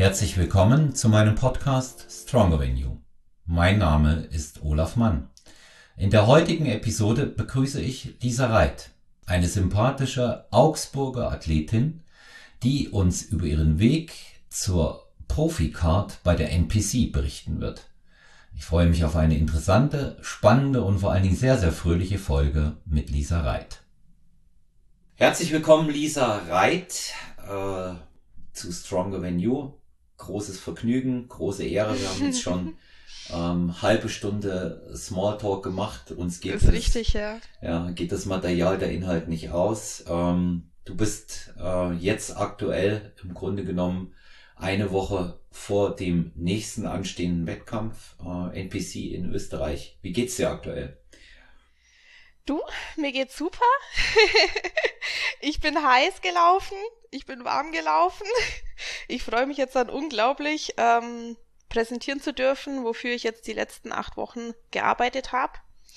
Herzlich willkommen zu meinem Podcast Stronger Than You. Mein Name ist Olaf Mann. In der heutigen Episode begrüße ich Lisa Reit, eine sympathische Augsburger Athletin, die uns über ihren Weg zur Profi-Card bei der NPC berichten wird. Ich freue mich auf eine interessante, spannende und vor allen Dingen sehr, sehr fröhliche Folge mit Lisa Reit. Herzlich willkommen, Lisa Reit, zu Stronger Than You. Großes Vergnügen, große Ehre. Wir haben jetzt schon halbe Stunde Smalltalk gemacht. Uns geht ist richtig, ja. Geht das Material, der Inhalt nicht aus. Du bist jetzt aktuell im Grunde genommen eine Woche vor dem nächsten anstehenden Wettkampf, NPC in Österreich. Wie geht's dir aktuell? Du, mir geht's super. Ich bin heiß gelaufen, ich bin warm gelaufen. Ich freue mich jetzt dann unglaublich, präsentieren zu dürfen, wofür ich jetzt die letzten 8 Wochen gearbeitet habe.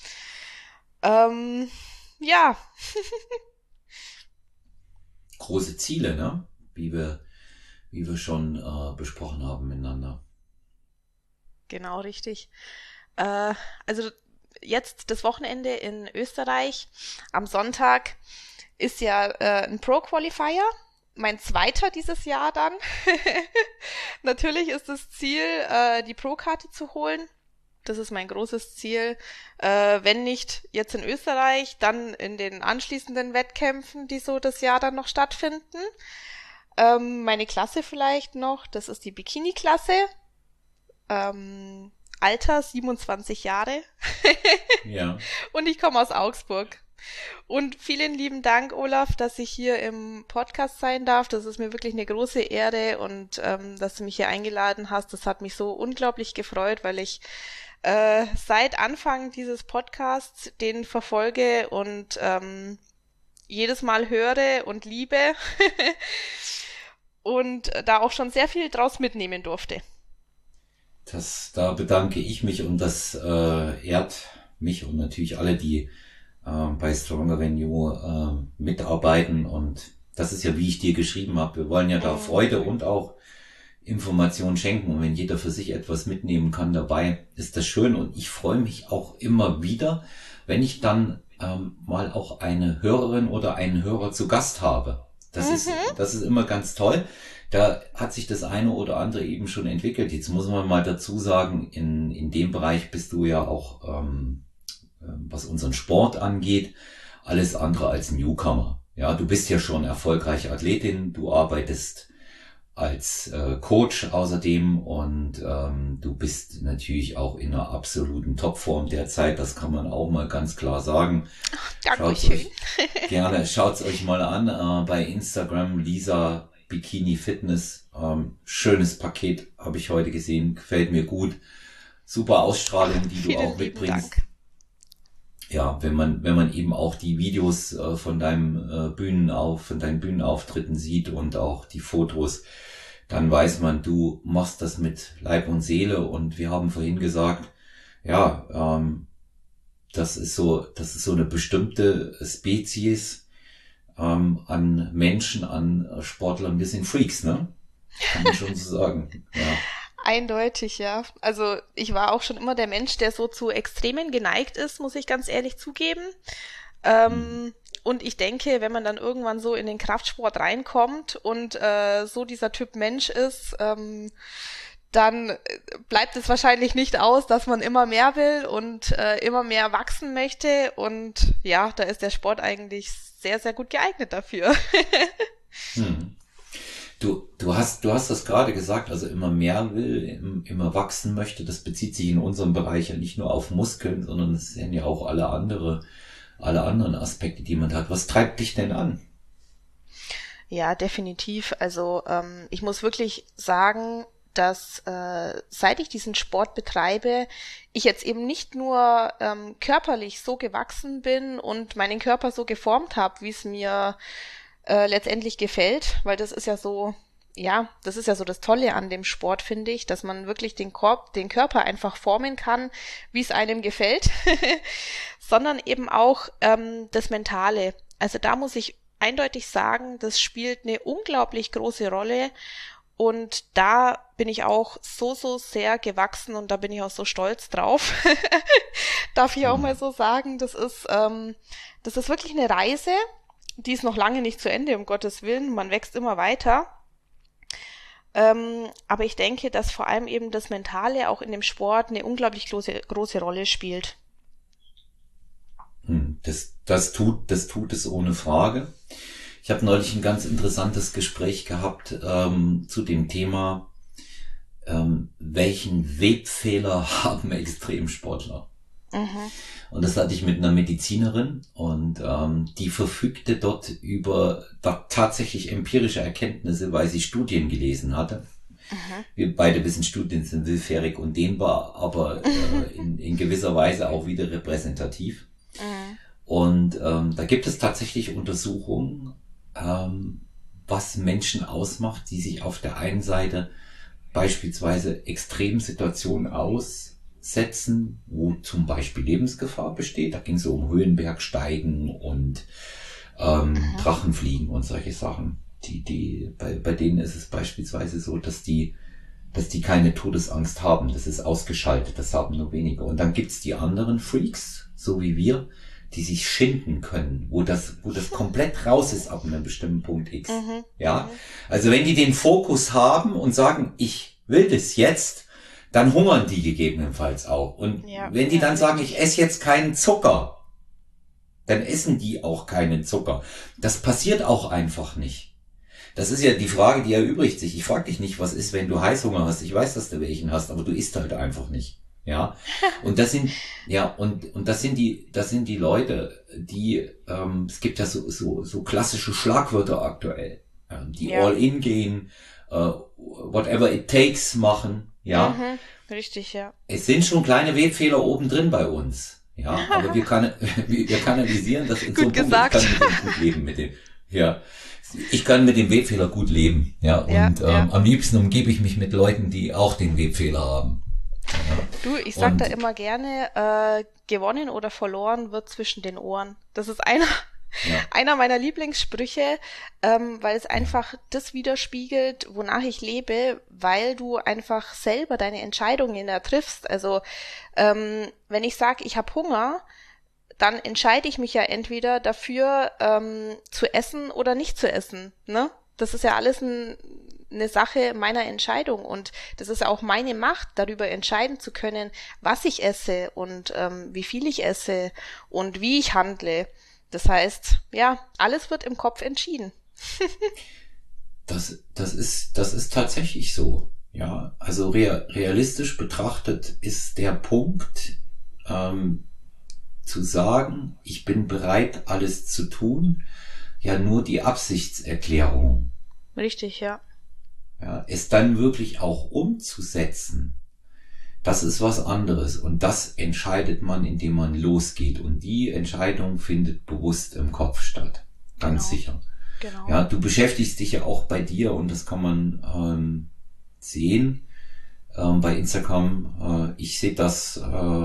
Ja. Große Ziele, ne? Wie wir schon besprochen haben miteinander. Genau, richtig. Also jetzt das Wochenende in Österreich. Am Sonntag ist ja ein Pro-Qualifier. Mein zweiter dieses Jahr dann. Natürlich ist das Ziel, die Pro-Karte zu holen. Das ist mein großes Ziel. Wenn nicht jetzt in Österreich, dann in den anschließenden Wettkämpfen, die so das Jahr dann noch stattfinden. Meine Klasse vielleicht noch, das ist die Bikini-Klasse. Alter 27 Jahre. Ja. Und ich komme aus Augsburg. Und vielen lieben Dank, Olaf, dass ich hier im Podcast sein darf. Das ist mir wirklich eine große Ehre und dass du mich hier eingeladen hast. Das hat mich so unglaublich gefreut, weil ich seit Anfang dieses Podcasts den verfolge und jedes Mal höre und liebe und da auch schon sehr viel draus mitnehmen durfte. Da bedanke ich mich und das ehrt mich und natürlich alle, die bei Stronger Than You mitarbeiten. Und das ist ja, wie ich dir geschrieben habe, wir wollen ja da Freude und auch Informationen schenken. Und wenn jeder für sich etwas mitnehmen kann dabei, ist das schön. Und ich freue mich auch immer wieder, wenn ich dann mal auch eine Hörerin oder einen Hörer zu Gast habe. Das ist immer ganz toll. Da hat sich das eine oder andere eben schon entwickelt. Jetzt muss man mal dazu sagen, in dem Bereich bist du ja auch, was unseren Sport angeht, alles andere als Newcomer. Ja, du bist ja schon erfolgreiche Athletin, du arbeitest als Coach außerdem und du bist natürlich auch in einer absoluten Topform derzeit, das kann man auch mal ganz klar sagen. Dankeschön. Schaut's euch mal an bei Instagram, Lisa Bikini Fitness. Schönes Paket habe ich heute gesehen, gefällt mir gut. Super Ausstrahlung, die du auch mitbringst. Dank. Ja, wenn man eben auch die Videos von deinen Bühnenauftritten sieht und auch die Fotos, dann weiß man, du machst das mit Leib und Seele. Und wir haben vorhin gesagt, ja, das ist so eine bestimmte Spezies an Menschen, an Sportlern. Wir sind Freaks, ne? Kann man schon so sagen. Ja. Eindeutig, ja. Also ich war auch schon immer der Mensch, der so zu Extremen geneigt ist, muss ich ganz ehrlich zugeben. Und ich denke, wenn man dann irgendwann so in den Kraftsport reinkommt und so dieser Typ Mensch ist, dann bleibt es wahrscheinlich nicht aus, dass man immer mehr will und immer mehr wachsen möchte. Und ja, da ist der Sport eigentlich sehr, sehr gut geeignet dafür. Du hast das gerade gesagt, also immer mehr will, immer wachsen möchte. Das bezieht sich in unserem Bereich ja nicht nur auf Muskeln, sondern es sind ja auch alle anderen Aspekte, die man hat. Was treibt dich denn an? Ja, definitiv. Also ich muss wirklich sagen, dass seit ich diesen Sport betreibe, ich jetzt eben nicht nur körperlich so gewachsen bin und meinen Körper so geformt habe, wie es mir letztendlich gefällt, weil das ist ja so, ja, das ist ja so das Tolle an dem Sport, finde ich, dass man wirklich den Körper einfach formen kann, wie es einem gefällt, sondern eben auch das Mentale. Also da muss ich eindeutig sagen, das spielt eine unglaublich große Rolle Und da bin ich auch so sehr gewachsen und da bin ich auch so stolz drauf. Darf ich auch mal so sagen. Das ist wirklich eine Reise, die ist noch lange nicht zu Ende, um Gottes Willen. Man wächst immer weiter. Aber ich denke, dass vor allem eben das Mentale auch in dem Sport eine unglaublich große Rolle spielt. Das tut es ohne Frage. Ich habe neulich ein ganz interessantes Gespräch gehabt zu dem Thema, welchen Webfehler haben Extremsportler? Und das hatte ich mit einer Medizinerin und die verfügte dort über tatsächlich empirische Erkenntnisse, weil sie Studien gelesen hatte. Wir beide wissen, Studien sind willfährig und dehnbar, aber in gewisser Weise auch wieder repräsentativ. Und da gibt es tatsächlich Untersuchungen, was Menschen ausmacht, die sich auf der einen Seite beispielsweise Extremsituationen aussetzen, wo zum Beispiel Lebensgefahr besteht. Da ging es so um Höhenbergsteigen und Drachenfliegen und solche Sachen. Bei denen ist es beispielsweise so, dass die keine Todesangst haben. Das ist ausgeschaltet, das haben nur wenige. Und dann gibt's die anderen Freaks, so wie wir, die sich schinden können, wo das komplett raus ist ab einem bestimmten Punkt X. Ja, also wenn die den Fokus haben und sagen, ich will das jetzt, dann hungern die gegebenenfalls auch. Und wenn die dann sagen, ich esse jetzt keinen Zucker, dann essen die auch keinen Zucker. Das passiert auch einfach nicht. Das ist ja die Frage, die erübrigt sich. Ich frage dich nicht, was ist, wenn du Heißhunger hast. Ich weiß, dass du welchen hast, aber du isst halt einfach nicht. Ja, und das sind die Leute, die es gibt ja so klassische Schlagwörter aktuell, die all in gehen, whatever it takes machen, ja. Richtig, ja. Es sind schon kleine Webfehler oben drin bei uns, ja, aber wir kanalisieren das in so einem Punkt. Ich kann mit dem gut leben mit dem, ja. Ich kann mit dem Webfehler gut leben, ja, und am liebsten umgebe ich mich mit Leuten, die auch den Webfehler haben. Ja. Du, ich sag da immer gerne, gewonnen oder verloren wird zwischen den Ohren. Das ist einer meiner Lieblingssprüche, weil es einfach das widerspiegelt, wonach ich lebe, weil du einfach selber deine Entscheidungen da triffst. Also wenn ich sage, ich habe Hunger, dann entscheide ich mich ja entweder dafür, zu essen oder nicht zu essen. Ne? Das ist ja alles eine Sache meiner Entscheidung und das ist auch meine Macht, darüber entscheiden zu können, was ich esse und wie viel ich esse und wie ich handle. Das heißt, ja, alles wird im Kopf entschieden. Das ist tatsächlich so. Ja, also realistisch betrachtet ist der Punkt, zu sagen, ich bin bereit, alles zu tun, ja nur die Absichtserklärung. Richtig, ja. Ja, es dann wirklich auch umzusetzen, das ist was anderes. Und das entscheidet man, indem man losgeht. Und die Entscheidung findet bewusst im Kopf statt. Ganz sicher. Genau. Ja, du beschäftigst dich ja auch bei dir und das kann man sehen bei Instagram. Ich sehe das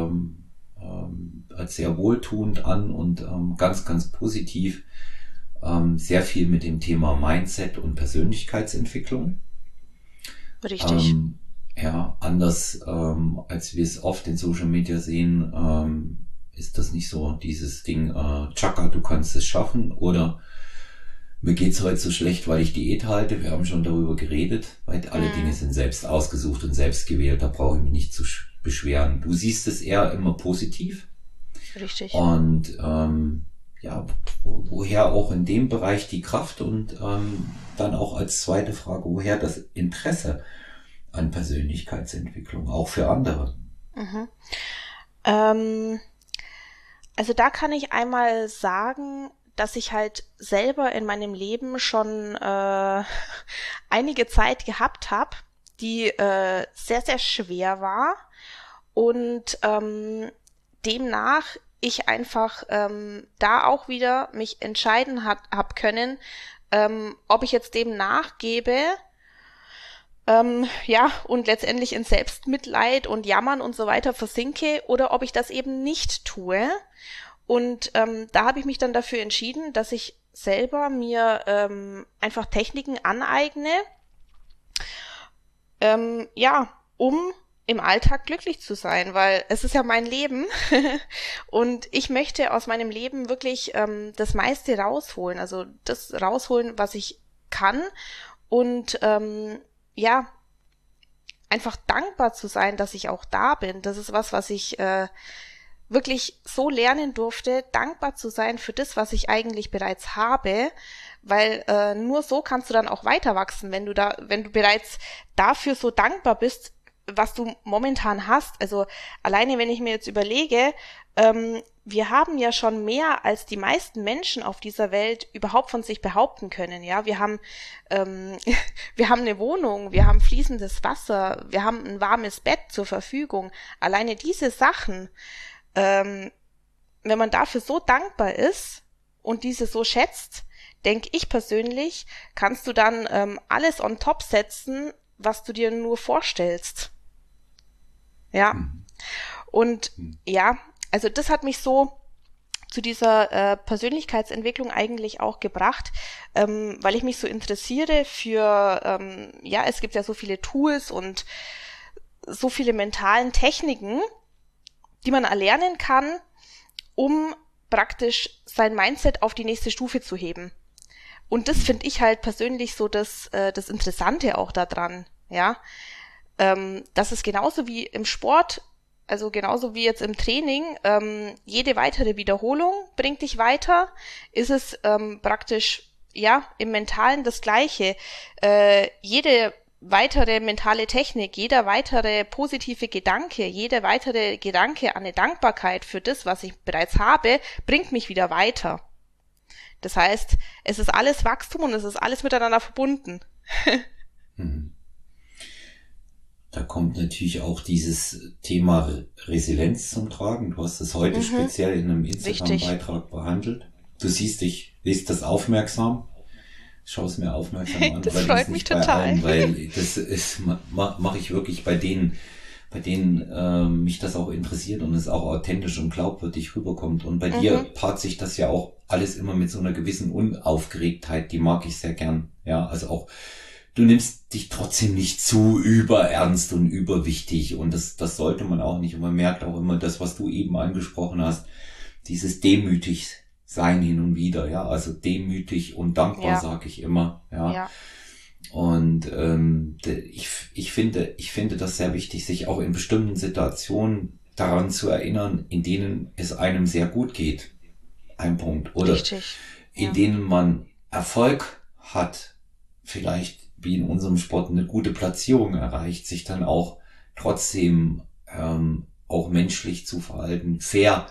als sehr wohltuend an und ganz, ganz positiv. Sehr viel mit dem Thema Mindset und Persönlichkeitsentwicklung. Richtig. Anders als wir es oft in Social Media sehen, ist das nicht so dieses Ding, Chaka, du kannst es schaffen, oder mir geht's heute so schlecht, weil ich Diät halte. Wir haben schon darüber geredet, weil alle Dinge sind selbst ausgesucht und selbst gewählt, da brauche ich mich nicht zu beschweren. Du siehst es eher immer positiv. Richtig. Und woher auch in dem Bereich die Kraft und dann auch als zweite Frage, woher das Interesse an Persönlichkeitsentwicklung, auch für andere? Also da kann ich einmal sagen, dass ich halt selber in meinem Leben schon einige Zeit gehabt habe, die sehr, sehr schwer war und demnach ich einfach da auch wieder mich entscheiden hab können, ob ich jetzt dem nachgebe, und letztendlich in Selbstmitleid und Jammern und so weiter versinke oder ob ich das eben nicht tue. Und da habe ich mich dann dafür entschieden, dass ich selber mir einfach Techniken aneigne ja, um im Alltag glücklich zu sein, weil es ist ja mein Leben und ich möchte aus meinem Leben wirklich das meiste rausholen, also das rausholen, was ich kann und ja, einfach dankbar zu sein, dass ich auch da bin. Das ist was ich wirklich so lernen durfte, dankbar zu sein für das, was ich eigentlich bereits habe, weil nur so kannst du dann auch weiter wachsen, wenn du bereits dafür so dankbar bist, was du momentan hast. Also alleine, wenn ich mir jetzt überlege, wir haben ja schon mehr, als die meisten Menschen auf dieser Welt überhaupt von sich behaupten können. Ja, ähm, wir haben eine Wohnung, wir haben fließendes Wasser, wir haben ein warmes Bett zur Verfügung. Alleine diese Sachen, ähm, wenn man dafür so dankbar ist und diese so schätzt, denke ich persönlich, kannst du dann alles on top setzen, was du dir nur vorstellst. Ja. Mhm. Und ja, also das hat mich so zu dieser Persönlichkeitsentwicklung eigentlich auch gebracht, weil ich mich so interessiere für, ja, es gibt ja so viele Tools und so viele mentalen Techniken, die man erlernen kann, um praktisch sein Mindset auf die nächste Stufe zu heben. Und das finde ich halt persönlich so das Interessante auch daran, ja. Dass es genauso wie im Sport, also genauso wie jetzt im Training, jede weitere Wiederholung bringt dich weiter, ist es praktisch, ja, im Mentalen das Gleiche. Jede weitere mentale Technik, jeder weitere positive Gedanke, jeder weitere Gedanke an eine Dankbarkeit für das, was ich bereits habe, bringt mich wieder weiter. Das heißt, es ist alles Wachstum und es ist alles miteinander verbunden. Mhm. Da kommt natürlich auch dieses Thema Resilienz zum Tragen. Du hast es heute speziell in einem Instagram-Beitrag behandelt. Du liest das aufmerksam, schaust mir aufmerksam an, Das allerdings freut mich nicht bei total. allen, weil das ist, mache ich wirklich bei denen mich das auch interessiert und es auch authentisch und glaubwürdig rüberkommt. Und bei dir paart sich das ja auch alles immer mit so einer gewissen Unaufgeregtheit, die mag ich sehr gern. Ja, also auch du nimmst dich trotzdem nicht zu überernst und überwichtig und das sollte man auch nicht. Und man merkt auch immer das, was du eben angesprochen hast, dieses demütig sein hin und wieder, ja, also demütig und dankbar, Ja. sage ich immer, ja. Ja. Und ich finde das sehr wichtig, sich auch in bestimmten Situationen daran zu erinnern, in denen es einem sehr gut geht. Ein Punkt. Oder Richtig. in Ja. denen man Erfolg hat, vielleicht wie in unserem Sport eine gute Platzierung erreicht, sich dann auch trotzdem auch menschlich zu verhalten, fair,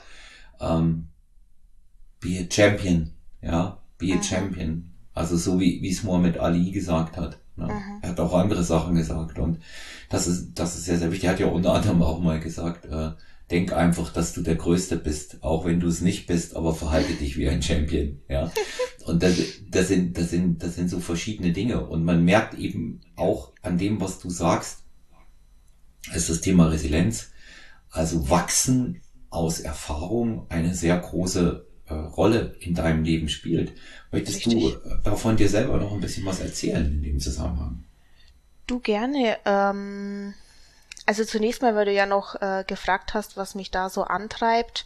be a champion, ja, be a champion. Also so wie es Muhammad Ali gesagt hat. Ne? Er hat auch andere Sachen gesagt und das ist sehr, sehr wichtig. Er hat ja unter anderem auch mal gesagt, denk einfach, dass du der Größte bist, auch wenn du es nicht bist, aber verhalte dich wie ein Champion, ja. Und das sind so verschiedene Dinge und man merkt eben auch an dem, was du sagst, ist das Thema Resilienz, also Wachsen aus Erfahrung eine sehr große Rolle in deinem Leben spielt. Möchtest du Richtig. davon dir selber noch ein bisschen was erzählen in dem Zusammenhang? Du gerne. Also zunächst mal, weil du ja noch gefragt hast, was mich da so antreibt.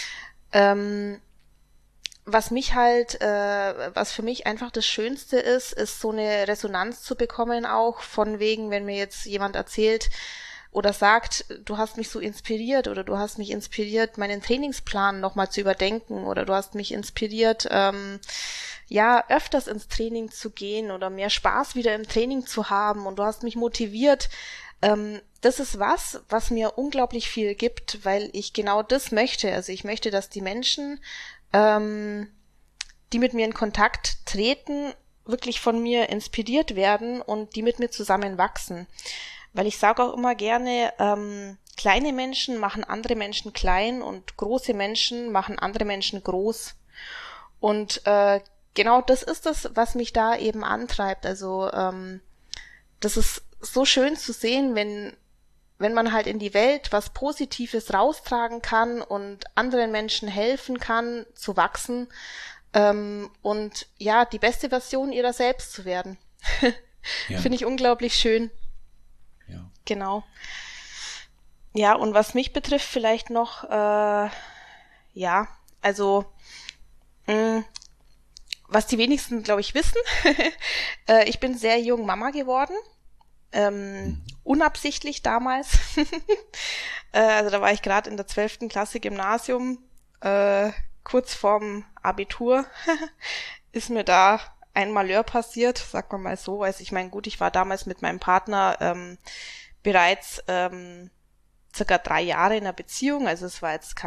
Was mich halt, was für mich einfach das Schönste ist so eine Resonanz zu bekommen auch von wegen, wenn mir jetzt jemand erzählt oder sagt, du hast mich so inspiriert oder du hast mich inspiriert, meinen Trainingsplan nochmal zu überdenken oder du hast mich inspiriert, ja, öfters ins Training zu gehen oder mehr Spaß wieder im Training zu haben und du hast mich motiviert. Das ist was mir unglaublich viel gibt, weil ich genau das möchte. Also ich möchte, dass die Menschen, die mit mir in Kontakt treten, wirklich von mir inspiriert werden und die mit mir zusammen wachsen. Weil ich sage auch immer gerne, kleine Menschen machen andere Menschen klein und große Menschen machen andere Menschen groß. Und genau das ist das, was mich da eben antreibt. Also das ist so schön zu sehen, wenn man halt in die Welt was Positives raustragen kann und anderen Menschen helfen kann, zu wachsen und ja, die beste Version ihrer selbst zu werden. Ja. Finde ich unglaublich schön. Genau. Ja, und was mich betrifft vielleicht noch, ja, also mh, was die wenigsten, glaube ich, wissen, ich bin sehr jung Mama geworden, Mhm. unabsichtlich damals. Also da war ich gerade in der 12. Klasse Gymnasium, äh, kurz vorm Abitur, ist mir da ein Malheur passiert, sagt man mal so. Also ich meine, gut, ich war damals mit meinem Partner bereits circa 3 Jahre in einer Beziehung, also es war jetzt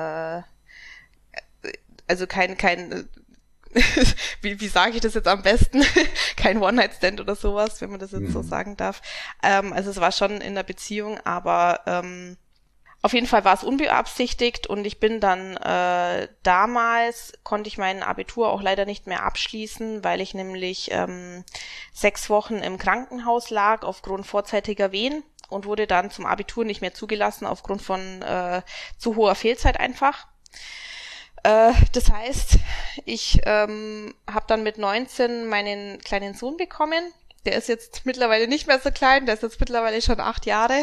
kein wie sage ich das jetzt am besten? Kein One-Night-Stand oder sowas, wenn man das jetzt so Mhm. sagen darf. Also es war schon in der Beziehung, aber auf jeden Fall war es unbeabsichtigt und ich bin dann damals konnte ich mein Abitur auch leider nicht mehr abschließen, weil ich nämlich 6 Wochen im Krankenhaus lag aufgrund vorzeitiger Wehen und wurde dann zum Abitur nicht mehr zugelassen aufgrund von zu hoher Fehlzeit einfach. Das heißt, ich habe dann mit 19 meinen kleinen Sohn bekommen. Der ist jetzt mittlerweile nicht mehr so klein, der ist jetzt mittlerweile schon 8 Jahre.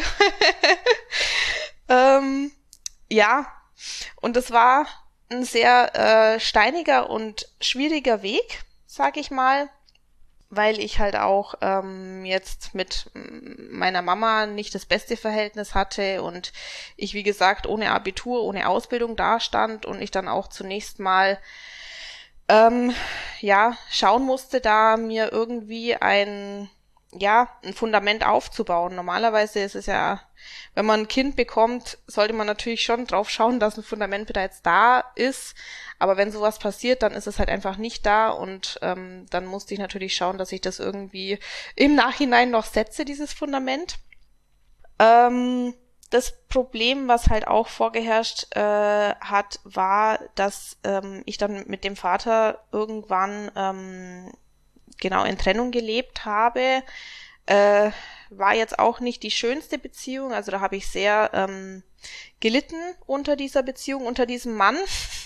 ähm, ja, und es war ein sehr steiniger und schwieriger Weg, sag ich mal, weil ich halt auch jetzt mit meiner Mama nicht das beste Verhältnis hatte und ich, wie gesagt, ohne Abitur, ohne Ausbildung dastand und ich dann auch zunächst mal ähm, ja, schauen musste, da mir irgendwie ein Fundament aufzubauen. Normalerweise ist es ja, wenn man ein Kind bekommt, sollte man natürlich schon drauf schauen, dass ein Fundament bereits da ist. Aber wenn sowas passiert, dann ist es halt einfach nicht da und dann musste ich natürlich schauen, dass ich das irgendwie im Nachhinein noch setze, dieses Fundament. Das Problem, was halt auch vorgeherrscht hat, war, dass ich dann mit dem Vater irgendwann genau in Trennung gelebt habe. Äh, war jetzt auch nicht die schönste Beziehung, also da habe ich sehr gelitten unter dieser Beziehung, unter diesem Mann.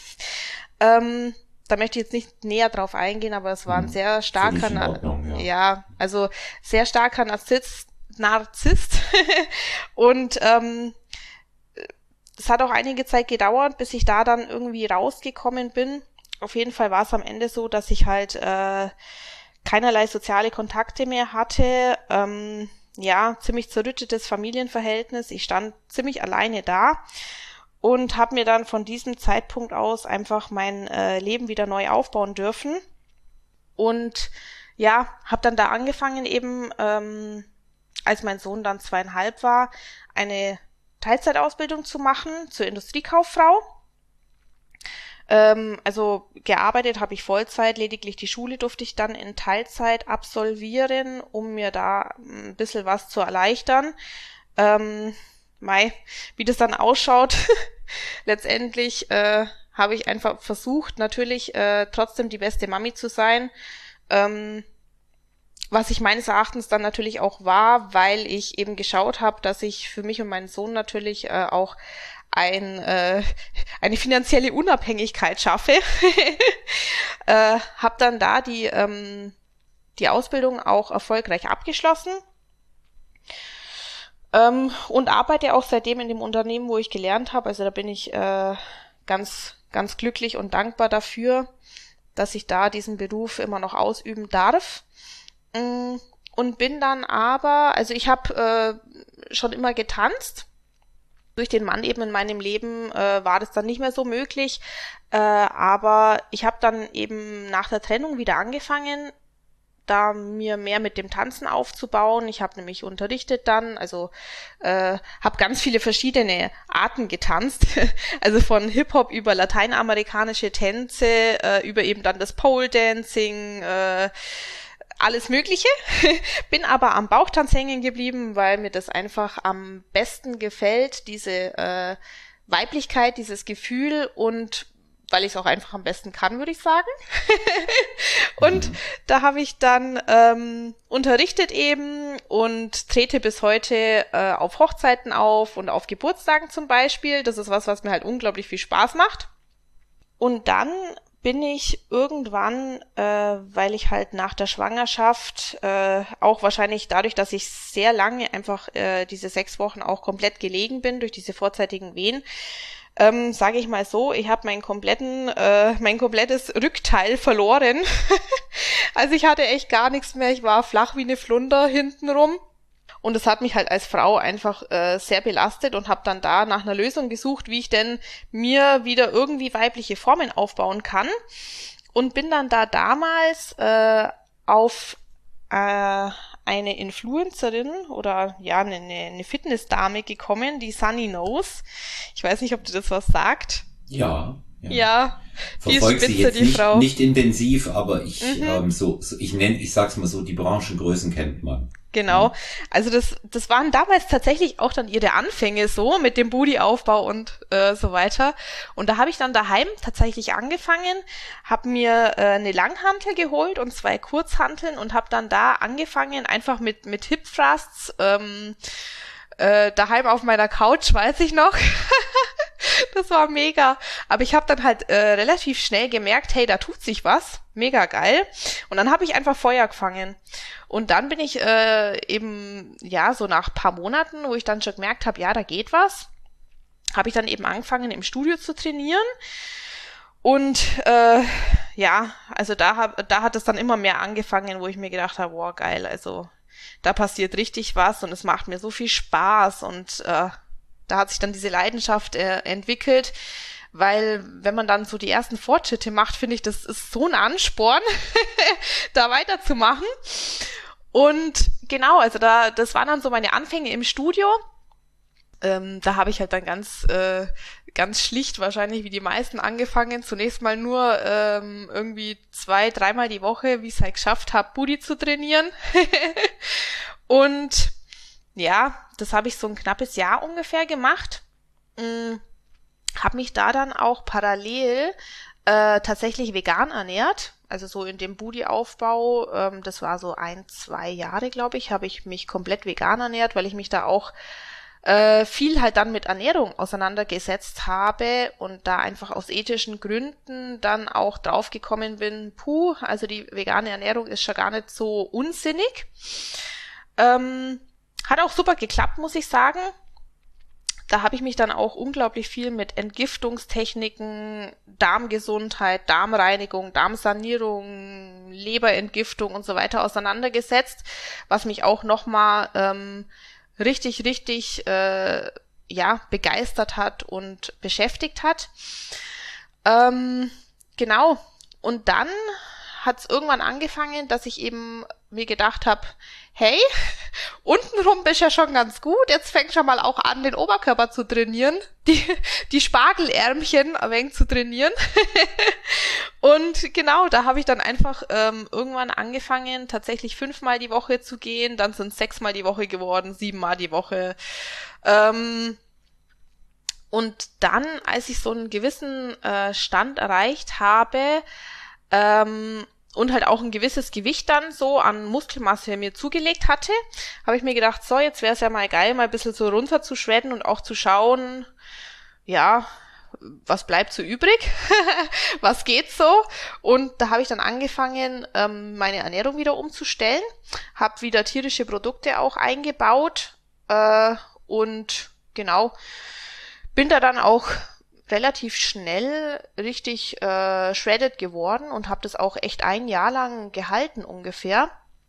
Da möchte ich jetzt nicht näher drauf eingehen, aber es war ein Mhm. sehr Völlig starker, in Ordnung, ja. ja, also sehr starker Narzisst. Und es hat auch einige Zeit gedauert, bis ich da dann irgendwie rausgekommen bin. Auf jeden Fall war es am Ende so, dass ich halt keinerlei soziale Kontakte mehr hatte. Ja, ziemlich zerrüttetes Familienverhältnis. Ich stand ziemlich alleine da und habe mir dann von diesem Zeitpunkt aus einfach mein Leben wieder neu aufbauen dürfen. Und ja, habe dann da angefangen eben, als mein Sohn dann 2,5 war, eine Teilzeitausbildung zu machen zur Industriekauffrau. Also gearbeitet habe ich Vollzeit, lediglich die Schule durfte ich dann in Teilzeit absolvieren, um mir da ein bisschen was zu erleichtern. Ähm, wie das dann ausschaut, letztendlich habe ich einfach versucht, natürlich trotzdem die beste Mami zu sein. Ähm, Was ich meines Erachtens dann natürlich auch war, weil ich eben geschaut habe, dass ich für mich und meinen Sohn natürlich auch ein, äh, eine finanzielle Unabhängigkeit schaffe. Habe dann da die Ausbildung auch erfolgreich abgeschlossen und arbeite auch seitdem in dem Unternehmen, wo ich gelernt habe. Also da bin ich ganz, ganz glücklich und dankbar dafür, dass ich da diesen Beruf immer noch ausüben darf. Und bin dann aber, also ich habe schon immer getanzt. Durch den Mann eben in meinem Leben war das dann nicht mehr so möglich. Aber ich habe dann eben nach der Trennung wieder angefangen, da mir mehr mit dem Tanzen aufzubauen. Ich habe nämlich unterrichtet dann, also habe ganz viele verschiedene Arten getanzt, also von Hip-Hop über lateinamerikanische Tänze, über eben dann das Pole-Dancing, alles Mögliche. Bin aber am Bauchtanz hängen geblieben, weil mir das einfach am besten gefällt, diese Weiblichkeit, dieses Gefühl und weil ich es auch einfach am besten kann, würde ich sagen. Und Mhm. da habe ich dann unterrichtet eben und trete bis heute auf Hochzeiten auf und auf Geburtstagen zum Beispiel. Das ist was, was mir halt unglaublich viel Spaß macht. Und dann bin ich irgendwann, weil ich halt nach der Schwangerschaft, auch wahrscheinlich dadurch, dass ich sehr lange einfach diese 6 Wochen auch komplett gelegen bin durch diese vorzeitigen Wehen, sage ich mal so, ich habe mein komplettes Rückteil verloren. Also ich hatte echt gar nichts mehr, ich war flach wie eine Flunder hintenrum. Und es hat mich halt als Frau einfach sehr belastet und habe dann da nach einer Lösung gesucht, wie ich denn mir wieder irgendwie weibliche Formen aufbauen kann. Und bin dann da damals auf eine Influencerin oder ja, eine Fitnessdame gekommen, die Sunny Knows. Ich weiß nicht, ob dir das was sagt. Ja, ja. Ja, die ist Verfolge sie spitze, jetzt die Frau. nicht intensiv, aber ich Mhm. ich sag's mal so, die Branchengrößen kennt man. Genau. Ja. Also das waren damals tatsächlich auch dann ihre Anfänge so mit dem Booty-Aufbau und so weiter. Und da habe ich dann daheim tatsächlich angefangen, habe mir eine Langhantel geholt und 2 Kurzhanteln und habe dann da angefangen, einfach mit Hip Thrusts, daheim auf meiner Couch, weiß ich noch. Das war mega. Aber ich habe dann halt relativ schnell gemerkt, hey, da tut sich was. Mega geil. Und dann habe ich einfach Feuer gefangen. Und dann bin ich eben, ja, so nach paar Monaten, wo ich dann schon gemerkt habe, ja, da geht was, habe ich dann eben angefangen, im Studio zu trainieren. Und ja, also da hat es dann immer mehr angefangen, wo ich mir gedacht habe, wow, geil, also da passiert richtig was und es macht mir so viel Spaß und da hat sich dann diese Leidenschaft entwickelt, weil wenn man dann so die ersten Fortschritte macht, finde ich, das ist so ein Ansporn, da weiterzumachen. Und genau, also das waren dann so meine Anfänge im Studio. Da habe ich halt dann ganz schlicht wahrscheinlich wie die meisten angefangen. Zunächst mal nur irgendwie 2, dreimal die Woche, wie ich es halt geschafft habe, Booty zu trainieren. Und ja, das habe ich so ein knappes Jahr ungefähr gemacht. Habe mich da dann auch parallel tatsächlich vegan ernährt. Also so in dem Booty-Aufbau, das war so 1, 2 Jahre, glaube ich, habe ich mich komplett vegan ernährt, weil ich mich da auch viel halt dann mit Ernährung auseinandergesetzt habe und da einfach aus ethischen Gründen dann auch draufgekommen bin, also die vegane Ernährung ist schon gar nicht so unsinnig. Hat auch super geklappt, muss ich sagen. Da habe ich mich dann auch unglaublich viel mit Entgiftungstechniken, Darmgesundheit, Darmreinigung, Darmsanierung, Leberentgiftung und so weiter auseinandergesetzt, was mich auch nochmal richtig ja, begeistert hat und beschäftigt hat. Genau. Und dann hat es irgendwann angefangen, dass ich eben mir gedacht habe, hey, untenrum bist ja schon ganz gut, jetzt fängst du mal auch an, den Oberkörper zu trainieren, die Spargelärmchen ein wenig zu trainieren. Und genau, da habe ich dann einfach irgendwann angefangen, tatsächlich 5-mal die Woche zu gehen, dann sind es 6-mal die Woche geworden, 7-mal die Woche. Und dann, als ich so einen gewissen Stand erreicht habe, und halt auch ein gewisses Gewicht dann so an Muskelmasse mir zugelegt hatte, habe ich mir gedacht, so, jetzt wäre es ja mal geil, mal ein bisschen so runter zu shredden und auch zu schauen, ja, was bleibt so übrig, was geht so. Und da habe ich dann angefangen, meine Ernährung wieder umzustellen, habe wieder tierische Produkte auch eingebaut und genau, bin da dann auch relativ schnell richtig shredded geworden und habe das auch echt 1 Jahr lang gehalten ungefähr.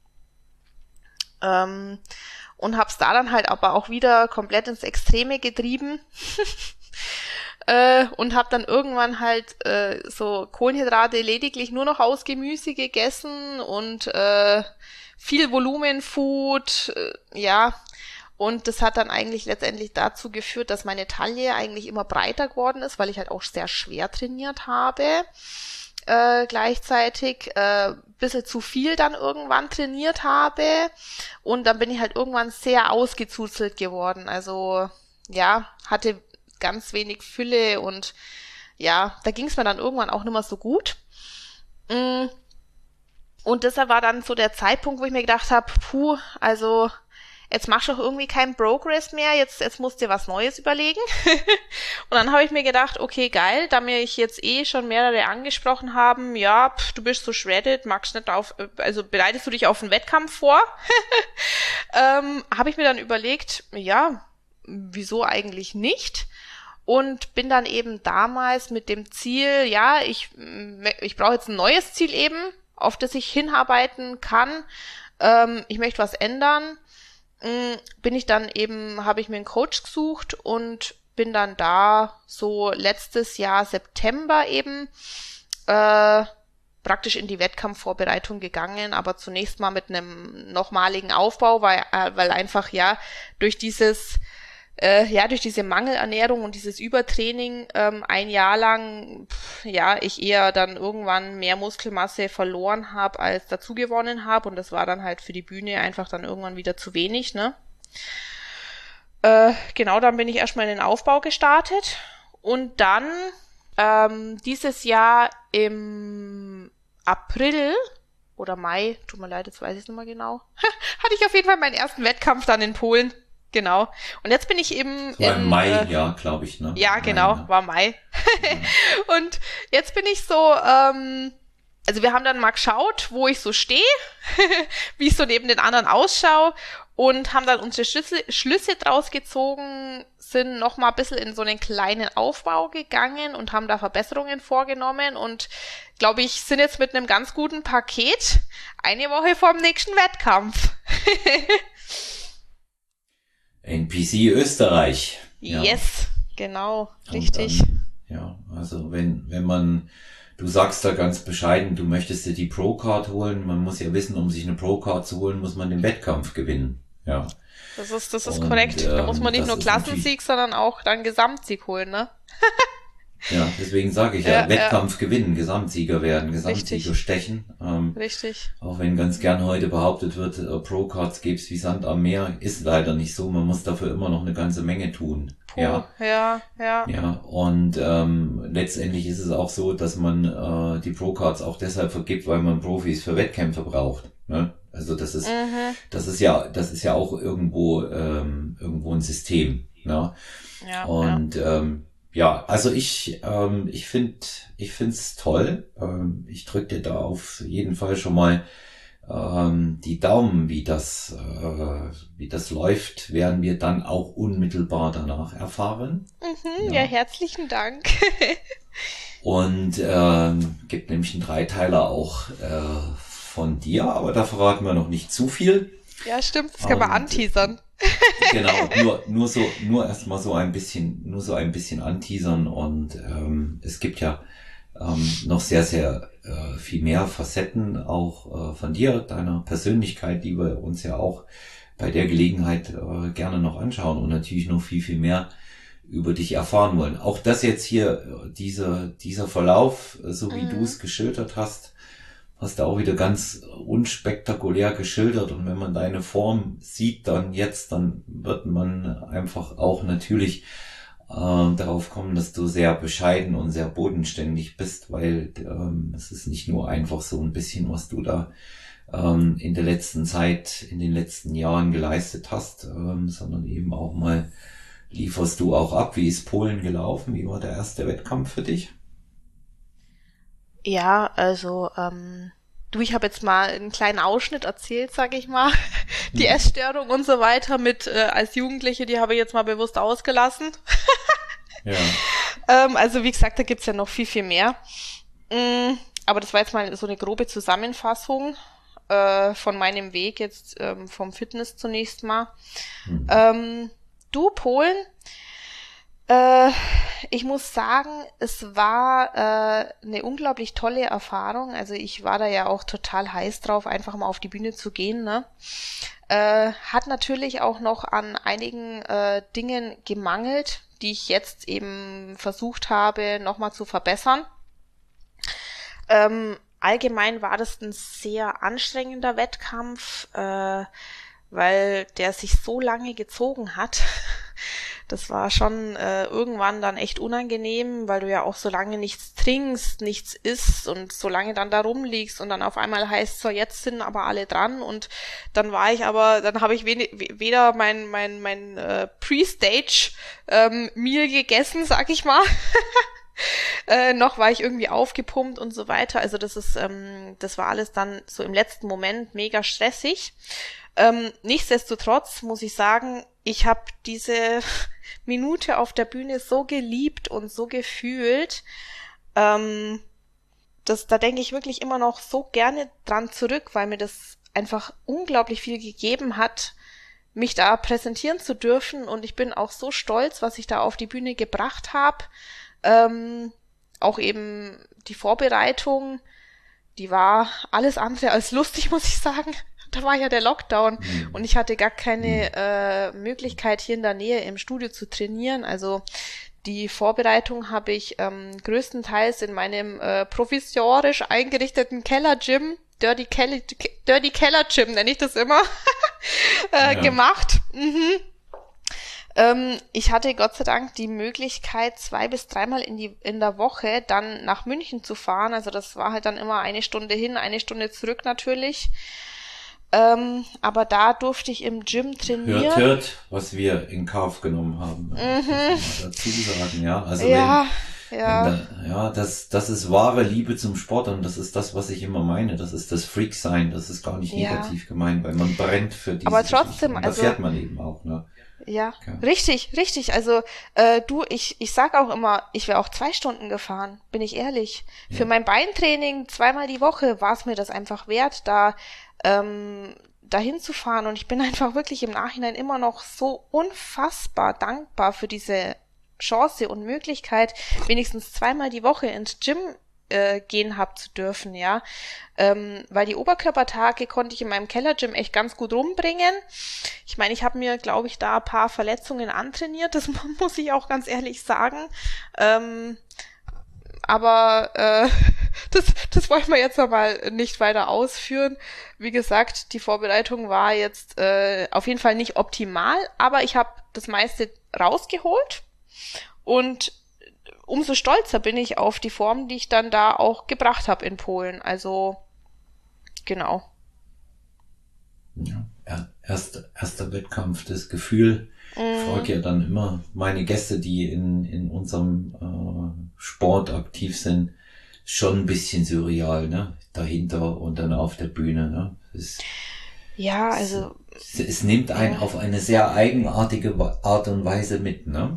Und habe es da dann halt aber auch wieder komplett ins Extreme getrieben. Und habe dann irgendwann halt so Kohlenhydrate lediglich nur noch aus Gemüse gegessen und viel Volumenfood, ja. Und das hat dann eigentlich letztendlich dazu geführt, dass meine Taille eigentlich immer breiter geworden ist, weil ich halt auch sehr schwer trainiert habe. Gleichzeitig bisschen zu viel dann irgendwann trainiert habe. Und dann bin ich halt irgendwann sehr ausgezuzelt geworden. Also ja, hatte ganz wenig Fülle und ja, da ging es mir dann irgendwann auch nicht mehr so gut. Und deshalb war dann so der Zeitpunkt, wo ich mir gedacht habe, also jetzt machst du doch irgendwie keinen Progress mehr, jetzt musst du dir was Neues überlegen. Und dann habe ich mir gedacht, okay, geil, da mir ich jetzt schon mehrere angesprochen haben, ja, du bist so shredded, magst nicht also bereitest du dich auf einen Wettkampf vor? Habe ich mir dann überlegt, ja, wieso eigentlich nicht? Und bin dann eben damals mit dem Ziel, ja, ich brauche jetzt ein neues Ziel eben, auf das ich hinarbeiten kann. Ich möchte was ändern. Habe ich mir einen Coach gesucht und bin dann da so letztes Jahr September eben praktisch in die Wettkampfvorbereitung gegangen, aber zunächst mal mit einem nochmaligen Aufbau, weil einfach durch durch diese Mangelernährung und dieses Übertraining ein Jahr lang ich eher dann irgendwann mehr Muskelmasse verloren habe als dazu gewonnen habe, und das war dann halt für die Bühne einfach dann irgendwann wieder zu wenig, ne? Genau, dann bin ich erstmal in den Aufbau gestartet und dann dieses Jahr im April oder Mai, tut mir leid, jetzt weiß ich es nicht mehr genau, hatte ich auf jeden Fall meinen ersten Wettkampf dann in Polen. Genau. Und jetzt bin ich eben im Mai, glaube ich, ne? Ja, genau, Mai, ne? war Mai. Ja. Und jetzt bin ich so, also wir haben dann mal geschaut, wo ich so stehe, wie ich so neben den anderen ausschaue, und haben dann unsere Schlüsse draus gezogen, sind noch mal ein bisschen in so einen kleinen Aufbau gegangen und haben da Verbesserungen vorgenommen und, glaube ich, sind jetzt mit einem ganz guten Paket eine Woche vorm nächsten Wettkampf. NPC Österreich. Ja. Yes, genau, richtig. Also wenn du sagst da ganz bescheiden, du möchtest dir die Pro-Card holen, man muss ja wissen, um sich eine Pro-Card zu holen, muss man den Wettkampf gewinnen. Ja. Das ist korrekt. Da muss man nicht nur Klassensieg, sondern auch dann Gesamtsieg holen, ne? Ja, deswegen sage ich Wettkampf gewinnen, Gesamtsieger werden, Gesamtsieger stechen. Richtig. Auch wenn ganz gern heute behauptet wird, Pro-Cards gibt's wie Sand am Meer, ist leider nicht so. Man muss dafür immer noch eine ganze Menge tun. Ja, und letztendlich ist es auch so, dass man die Pro-Cards auch deshalb vergibt, weil man Profis für Wettkämpfe braucht. Ne? Also das ist ja auch irgendwo ein System. Ne? Ja, und also ich find's toll. Ich drück dir da auf jeden Fall schon mal die Daumen, wie das läuft, werden wir dann auch unmittelbar danach erfahren. Ja, herzlichen Dank. Und gibt nämlich einen Dreiteiler auch von dir, aber da verraten wir noch nicht zu viel. Ja, stimmt, das kann man anteasern. Genau, nur erstmal so ein bisschen anteasern, und es gibt ja noch sehr, sehr viel mehr Facetten auch von dir, deiner Persönlichkeit, die wir uns ja auch bei der Gelegenheit gerne noch anschauen und natürlich noch viel, viel mehr über dich erfahren wollen. Auch das jetzt hier, dieser Verlauf, so wie du es geschildert hast du auch wieder ganz unspektakulär geschildert, und wenn man deine Form sieht, dann wird man einfach auch natürlich darauf kommen, dass du sehr bescheiden und sehr bodenständig bist, weil es ist nicht nur einfach so ein bisschen, was du da in der letzten Zeit, in den letzten Jahren geleistet hast, sondern eben auch mal lieferst du auch ab. Wie ist Polen gelaufen? Wie war der erste Wettkampf für dich? Ja, also ich habe jetzt mal einen kleinen Ausschnitt erzählt, sag ich mal. Die Essstörung und so weiter mit als Jugendliche, die habe ich jetzt mal bewusst ausgelassen. Ja. Also wie gesagt, da gibt's ja noch viel, viel mehr. Aber das war jetzt mal so eine grobe Zusammenfassung von meinem Weg jetzt vom Fitness zunächst mal. Polen, ich muss sagen, es war eine unglaublich tolle Erfahrung. Also ich war da ja auch total heiß drauf, einfach mal auf die Bühne zu gehen, ne? Hat natürlich auch noch an einigen Dingen gemangelt, die ich jetzt eben versucht habe, nochmal zu verbessern. Allgemein war das ein sehr anstrengender Wettkampf, weil der sich so lange gezogen hat, Das war schon irgendwann dann echt unangenehm, weil du ja auch so lange nichts trinkst, nichts isst und so lange dann da rumliegst und dann auf einmal heißt so, jetzt sind aber alle dran und dann habe ich weder mein Pre-Stage Meal gegessen, sag ich mal. Noch war ich irgendwie aufgepumpt und so weiter. Also das war alles dann so im letzten Moment mega stressig. Nichtsdestotrotz muss ich sagen, ich habe diese Minute auf der Bühne so geliebt und so gefühlt. Da denke ich wirklich immer noch so gerne dran zurück, weil mir das einfach unglaublich viel gegeben hat, mich da präsentieren zu dürfen. Und ich bin auch so stolz, was ich da auf die Bühne gebracht habe. Auch eben die Vorbereitung, die war alles andere als lustig, muss ich sagen. Da war ja der Lockdown und ich hatte gar keine Möglichkeit, hier in der Nähe im Studio zu trainieren. Also die Vorbereitung habe ich größtenteils in meinem provisorisch eingerichteten Keller-Gym, Dirty Keller Gym nenne ich das immer, gemacht. Ich hatte Gott sei Dank die Möglichkeit, 2 bis 3 Mal in der Woche dann nach München zu fahren. Also das war halt dann immer 1 Stunde hin, 1 Stunde zurück natürlich. Aber da durfte ich im Gym trainieren. Hört, was wir in Kauf genommen haben. Muss man dazu sagen, ja. Also das ist wahre Liebe zum Sport und das ist das, was ich immer meine. Das ist das Freak-Sein. Das ist gar nicht negativ gemeint, weil man brennt für diese Aber trotzdem, und da fährt man eben auch, ne? Ja, richtig. Also ich sag auch immer, ich wäre auch 2 Stunden gefahren, bin ich ehrlich. Ja. Für mein Beintraining 2-mal die Woche war es mir das einfach wert, dahin zu fahren. Und ich bin einfach wirklich im Nachhinein immer noch so unfassbar dankbar für diese Chance und Möglichkeit, wenigstens 2-mal die Woche ins Gym gehen hab zu dürfen, ja. Weil die Oberkörpertage konnte ich in meinem Keller-Gym echt ganz gut rumbringen. Ich meine, ich habe mir, glaube ich, da ein paar Verletzungen antrainiert, das muss ich auch ganz ehrlich sagen. Aber das wollen wir jetzt aber nicht weiter ausführen. Wie gesagt, die Vorbereitung war jetzt auf jeden Fall nicht optimal, aber ich habe das meiste rausgeholt und umso stolzer bin ich auf die Form, die ich dann da auch gebracht habe in Polen. Also, genau. Ja, erster Wettkampf, das Gefühl. Ich frage ja dann immer meine Gäste, die in unserem Sport aktiv sind, schon ein bisschen surreal, ne? Dahinter und dann auf der Bühne, ne? Es nimmt einen auf eine sehr eigenartige Art und Weise mit, ne?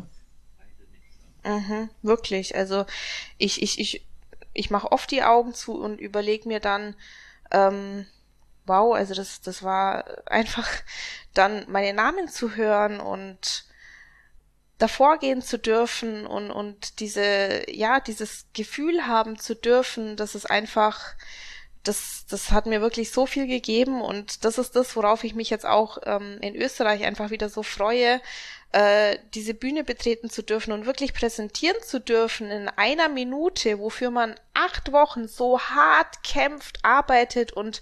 Wirklich. Also ich mache oft die Augen zu und überlege mir dann, wow, also das war einfach dann meine Namen zu hören und davor gehen zu dürfen und dieses Gefühl haben zu dürfen, das ist einfach, das hat mir wirklich so viel gegeben und das ist das, worauf ich mich jetzt auch in Österreich einfach wieder so freue, diese Bühne betreten zu dürfen und wirklich präsentieren zu dürfen in 1 Minute, wofür man 8 Wochen so hart kämpft, arbeitet und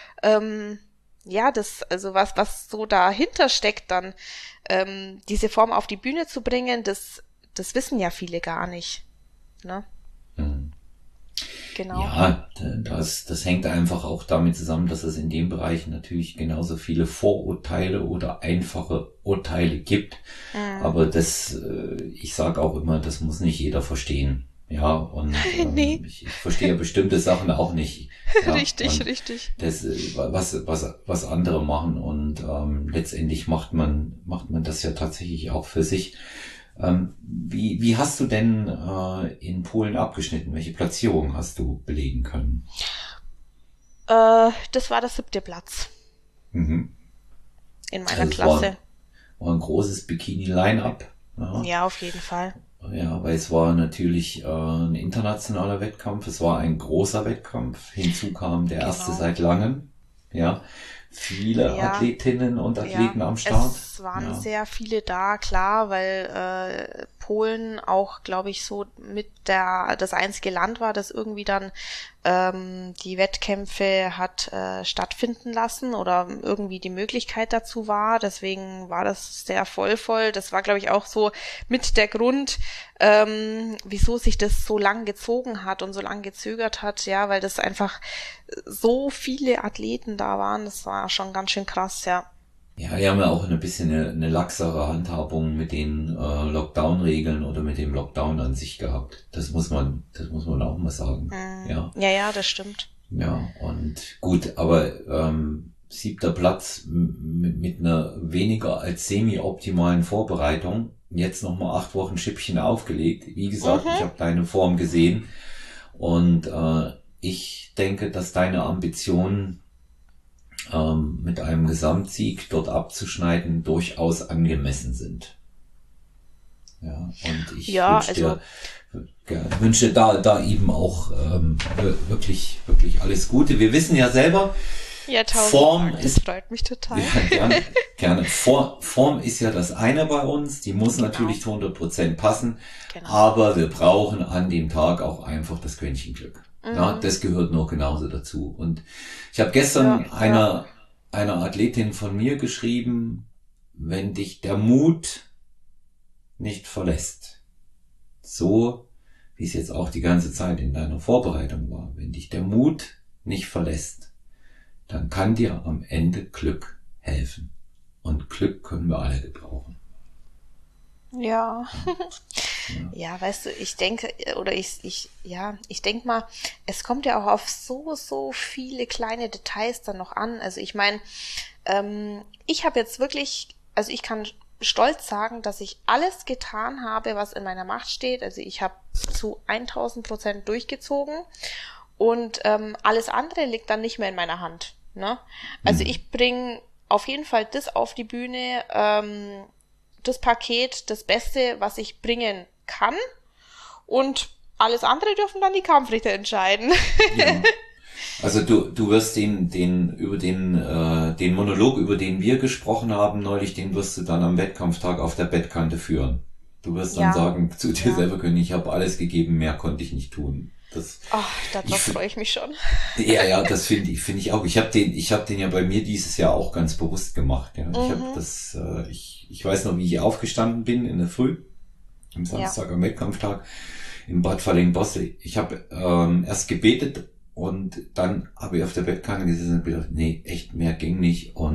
was so dahinter steckt, dann diese Form auf die Bühne zu bringen, das wissen ja viele gar nicht. Ne? Genau. Ja, das hängt einfach auch damit zusammen, dass es in dem Bereich natürlich genauso viele Vorurteile oder einfache Urteile gibt. Aber ich sage auch immer, das muss nicht jeder verstehen. Ja, und Nee. ich verstehe bestimmte Sachen auch nicht. Ja, Richtig. das, was andere machen und letztendlich macht man das ja tatsächlich auch für sich. Wie hast du denn in Polen abgeschnitten? Welche Platzierung hast du belegen können? Das war der 7. Platz Mhm. in meiner Also Klasse. war ein großes Bikini-Line-Up. Ja. Ja, auf jeden Fall. Ja, weil es war natürlich ein internationaler Wettkampf. Es war ein großer Wettkampf. Hinzu kam der erste Genau. seit langem. Ja. viele Ja, Athletinnen und ja, Athleten am Start. es waren Ja. sehr viele da, klar, weil Polen auch, glaube ich, so mit das einzige Land war, das irgendwie dann die Wettkämpfe hat stattfinden lassen oder irgendwie die Möglichkeit dazu war. Deswegen war das sehr voll. Das war, glaube ich, auch so mit der Grund, wieso sich das so lang gezogen hat und so lang gezögert hat, ja, weil das einfach so viele Athleten da waren. Das war schon ganz schön krass, ja. Ja, die haben ja auch ein bisschen eine laxere Handhabung mit den Lockdown-Regeln oder mit dem Lockdown an sich gehabt. Das muss man auch mal sagen. Ja, Ja, das stimmt. ja, und gut, aber 7. Platz mit einer weniger als semi-optimalen Vorbereitung. Jetzt nochmal 8 Wochen Schippchen aufgelegt. Wie gesagt, ich habe deine Form gesehen und ich denke, dass deine Ambitionen mit einem Gesamtsieg dort abzuschneiden durchaus angemessen sind. Ja, und ich Ja, wünsche da eben auch wirklich alles Gute. Wir wissen ja selber, ja, 1000 Form Dank, das ist freut mich total. ja, gerne. Form ist ja das eine bei uns, die muss Genau. natürlich zu 100% passen, Genau. aber wir brauchen an dem Tag auch einfach das Quäntchen Glück. Ja, das gehört noch genauso dazu. Und ich habe gestern einer Athletin von mir geschrieben, wenn dich der Mut nicht verlässt, so wie es jetzt auch die ganze Zeit in deiner Vorbereitung war, wenn dich der Mut nicht verlässt, dann kann dir am Ende Glück helfen. Und Glück können wir alle gebrauchen. Ja. Ja, weißt du, ich denke, oder ich denke mal, es kommt ja auch auf so viele kleine Details dann noch an. Also ich meine, ich habe jetzt wirklich, also ich kann stolz sagen, dass ich alles getan habe, was in meiner Macht steht. Also ich habe zu 1000% durchgezogen und alles andere liegt dann nicht mehr in meiner Hand. Ne? Also ich bringe auf jeden Fall das auf die Bühne, das Paket, das Beste, was ich bringen kann. Und alles andere dürfen dann die Kampfrichter entscheiden. Ja. Also du wirst den Monolog, über den wir gesprochen haben neulich, den wirst du dann am Wettkampftag auf der Bettkante führen. Du wirst dann sagen zu dir selber können, ich habe alles gegeben, mehr konnte ich nicht tun. Darauf freue ich mich schon. Ja, das finde ich auch. Ich habe den ja bei mir dieses Jahr auch ganz bewusst gemacht. Ja. Ich weiß noch, wie ich aufgestanden bin in der Früh, am Samstag am Wettkampftag in Bad Falling-Bosse. Ich habe erst gebetet und dann habe ich auf der Bettkante gesessen und gedacht, nee, echt mehr ging nicht. Und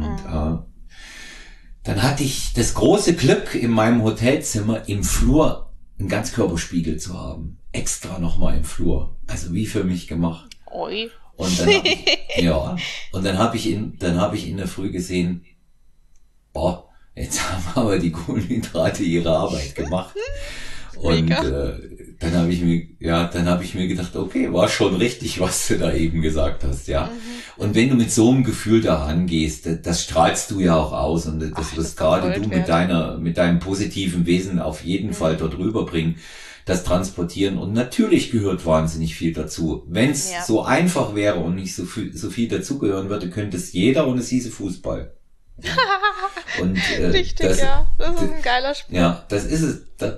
dann hatte ich das große Glück, in meinem Hotelzimmer im Flur einen Ganzkörperspiegel zu haben. Extra nochmal im Flur. Also wie für mich gemacht. Oi. Und dann habe ich in der Früh gesehen, boah, jetzt haben aber die Kohlenhydrate ihre Arbeit gemacht. Und dann habe ich mir gedacht, okay, war schon richtig, was du da eben gesagt hast, ja. Und wenn du mit so einem Gefühl da rangehst, das strahlst du ja auch aus und das wirst gerade du mit deinem positiven Wesen auf jeden Fall dort rüberbringen, das transportieren. Und natürlich gehört wahnsinnig viel dazu. Wenn es so einfach wäre und nicht so viel dazugehören würde, könnte es jeder und es hieße Fußball. Ja. Und richtig, das ist ein geiler Spruch. Ja, das ist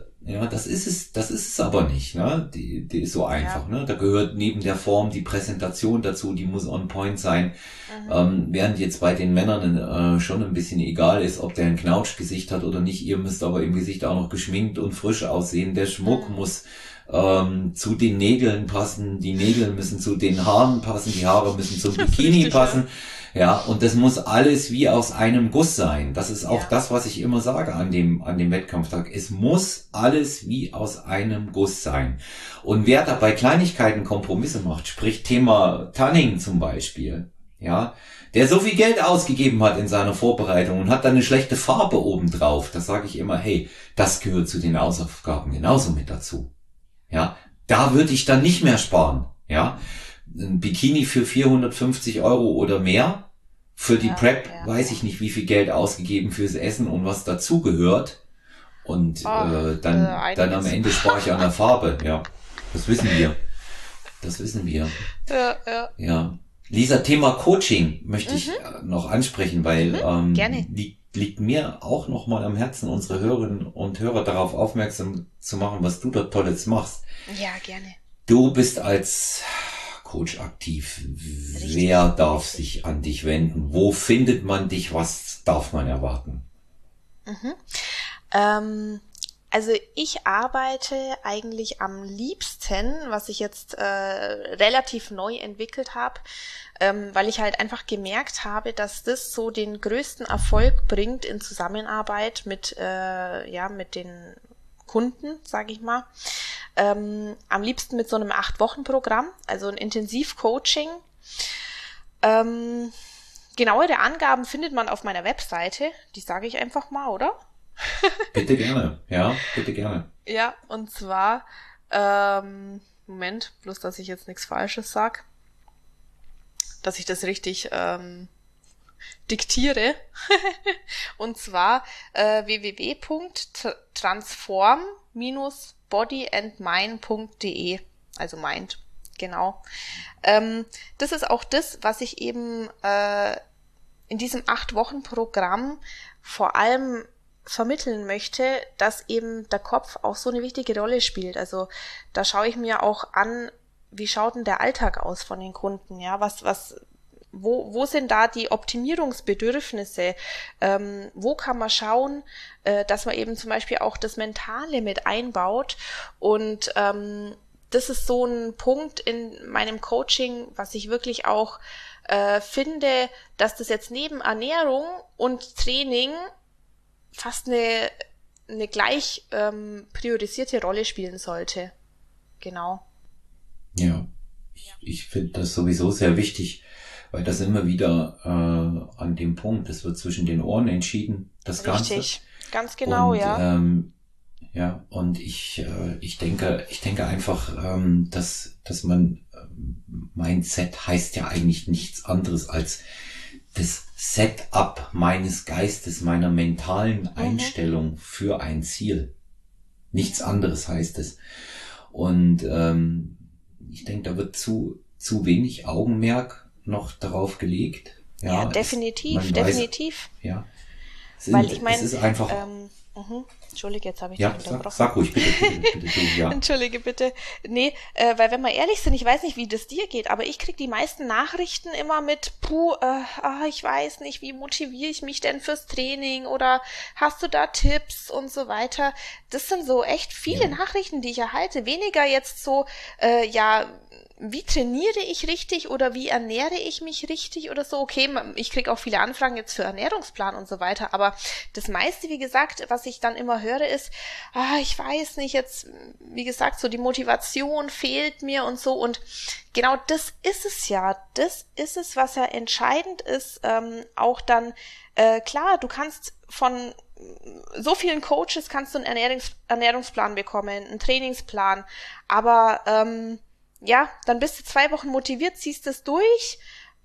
es aber nicht, ne? Die ist so einfach, ne? Da gehört neben der Form die Präsentation dazu, die muss on point sein. Während jetzt bei den Männern schon ein bisschen egal ist, ob der ein Knautschgesicht hat oder nicht. Ihr müsst aber im Gesicht auch noch geschminkt und frisch aussehen. Der Schmuck muss zu den Nägeln passen, die Nägel müssen zu den Haaren passen, die Haare müssen zum Bikini passen. Ja, und das muss alles wie aus einem Guss sein. Das ist auch das, was ich immer sage an dem Wettkampftag. Es muss alles wie aus einem Guss sein. Und wer da bei Kleinigkeiten Kompromisse macht, sprich Thema Tanning zum Beispiel, ja, der so viel Geld ausgegeben hat in seiner Vorbereitung und hat dann eine schlechte Farbe obendrauf, da sage ich immer, hey, das gehört zu den Hausaufgaben genauso mit dazu. Ja, da würde ich dann nicht mehr sparen. Ja, ein Bikini für 450 Euro oder mehr. Für die Prep weiß ich nicht, wie viel Geld ausgegeben fürs Essen und was dazu gehört. Und dann am Ende spare ich an der Farbe. Ja, das wissen wir. Ja. Lisa, Thema Coaching möchte ich noch ansprechen, weil Gerne. liegt mir auch noch mal am Herzen, unsere Hörerinnen und Hörer darauf aufmerksam zu machen, was du dort Tolles machst. Ja, gerne. Du bist als Coach aktiv. Richtig. Wer darf sich an dich wenden? Wo findet man dich? Was darf man erwarten? Also ich arbeite eigentlich am liebsten, was ich jetzt relativ neu entwickelt habe, weil ich halt einfach gemerkt habe, dass das so den größten Erfolg bringt in Zusammenarbeit mit mit den Kunden, sage ich mal. Am liebsten mit so einem 8-Wochen-Programm, also ein Intensivcoaching. Genauere Angaben findet man auf meiner Webseite, die sage ich einfach mal, oder? Bitte gerne. Ja, bitte gerne. Ja, und zwar, Moment, bloß dass ich jetzt nichts Falsches sag, dass ich das richtig diktiere. Und zwar www.transform-bodyandmind.de, also Mind, genau. Das ist auch das, was ich eben in diesem 8-Wochen-Programm vor allem vermitteln möchte, dass eben der Kopf auch so eine wichtige Rolle spielt. Also da schaue ich mir auch an, wie schaut denn der Alltag aus von den Kunden, ja, wo sind da die Optimierungsbedürfnisse? Wo kann man schauen, dass man eben zum Beispiel auch das Mentale mit einbaut? Und das ist so ein Punkt in meinem Coaching, was ich wirklich auch finde, dass das jetzt neben Ernährung und Training fast eine gleich priorisierte Rolle spielen sollte. Genau. Ja, ich finde das sowieso sehr wichtig, weil das immer wieder an dem Punkt, es wird zwischen den Ohren entschieden, das Ganze. Richtig, ganz genau, Und, ja. Ja, und ich denke einfach, dass man Mindset heißt ja eigentlich nichts anderes als das Setup meines Geistes, meiner mentalen Einstellung für ein Ziel. Nichts anderes heißt es. Und ich denke, da wird zu wenig Augenmerk noch darauf gelegt. Ja, Ja, definitiv. Ja, Weil ich meine, es ist einfach. Entschuldige, jetzt habe ich Ja, dich unterbrochen. sag ruhig, bitte, du, ja. Entschuldige bitte. Nee, weil wenn wir ehrlich sind, ich weiß nicht, wie das dir geht, aber ich krieg die meisten Nachrichten immer mit, ich weiß nicht, wie motiviere ich mich denn fürs Training oder hast du da Tipps und so weiter. Das sind so echt viele Nachrichten, die ich erhalte. Weniger jetzt so, wie trainiere ich richtig oder wie ernähre ich mich richtig oder so. Okay, ich krieg auch viele Anfragen jetzt für Ernährungsplan und so weiter, aber das meiste, wie gesagt, was ich dann immer höre, ist, ich weiß nicht, jetzt, wie gesagt, so die Motivation fehlt mir und so, und genau das ist es ja. Das ist es, was ja entscheidend ist, auch dann, klar, du kannst von so vielen Coaches kannst du einen Ernährungsplan bekommen, einen Trainingsplan, aber dann bist du 2 Wochen motiviert, ziehst es durch,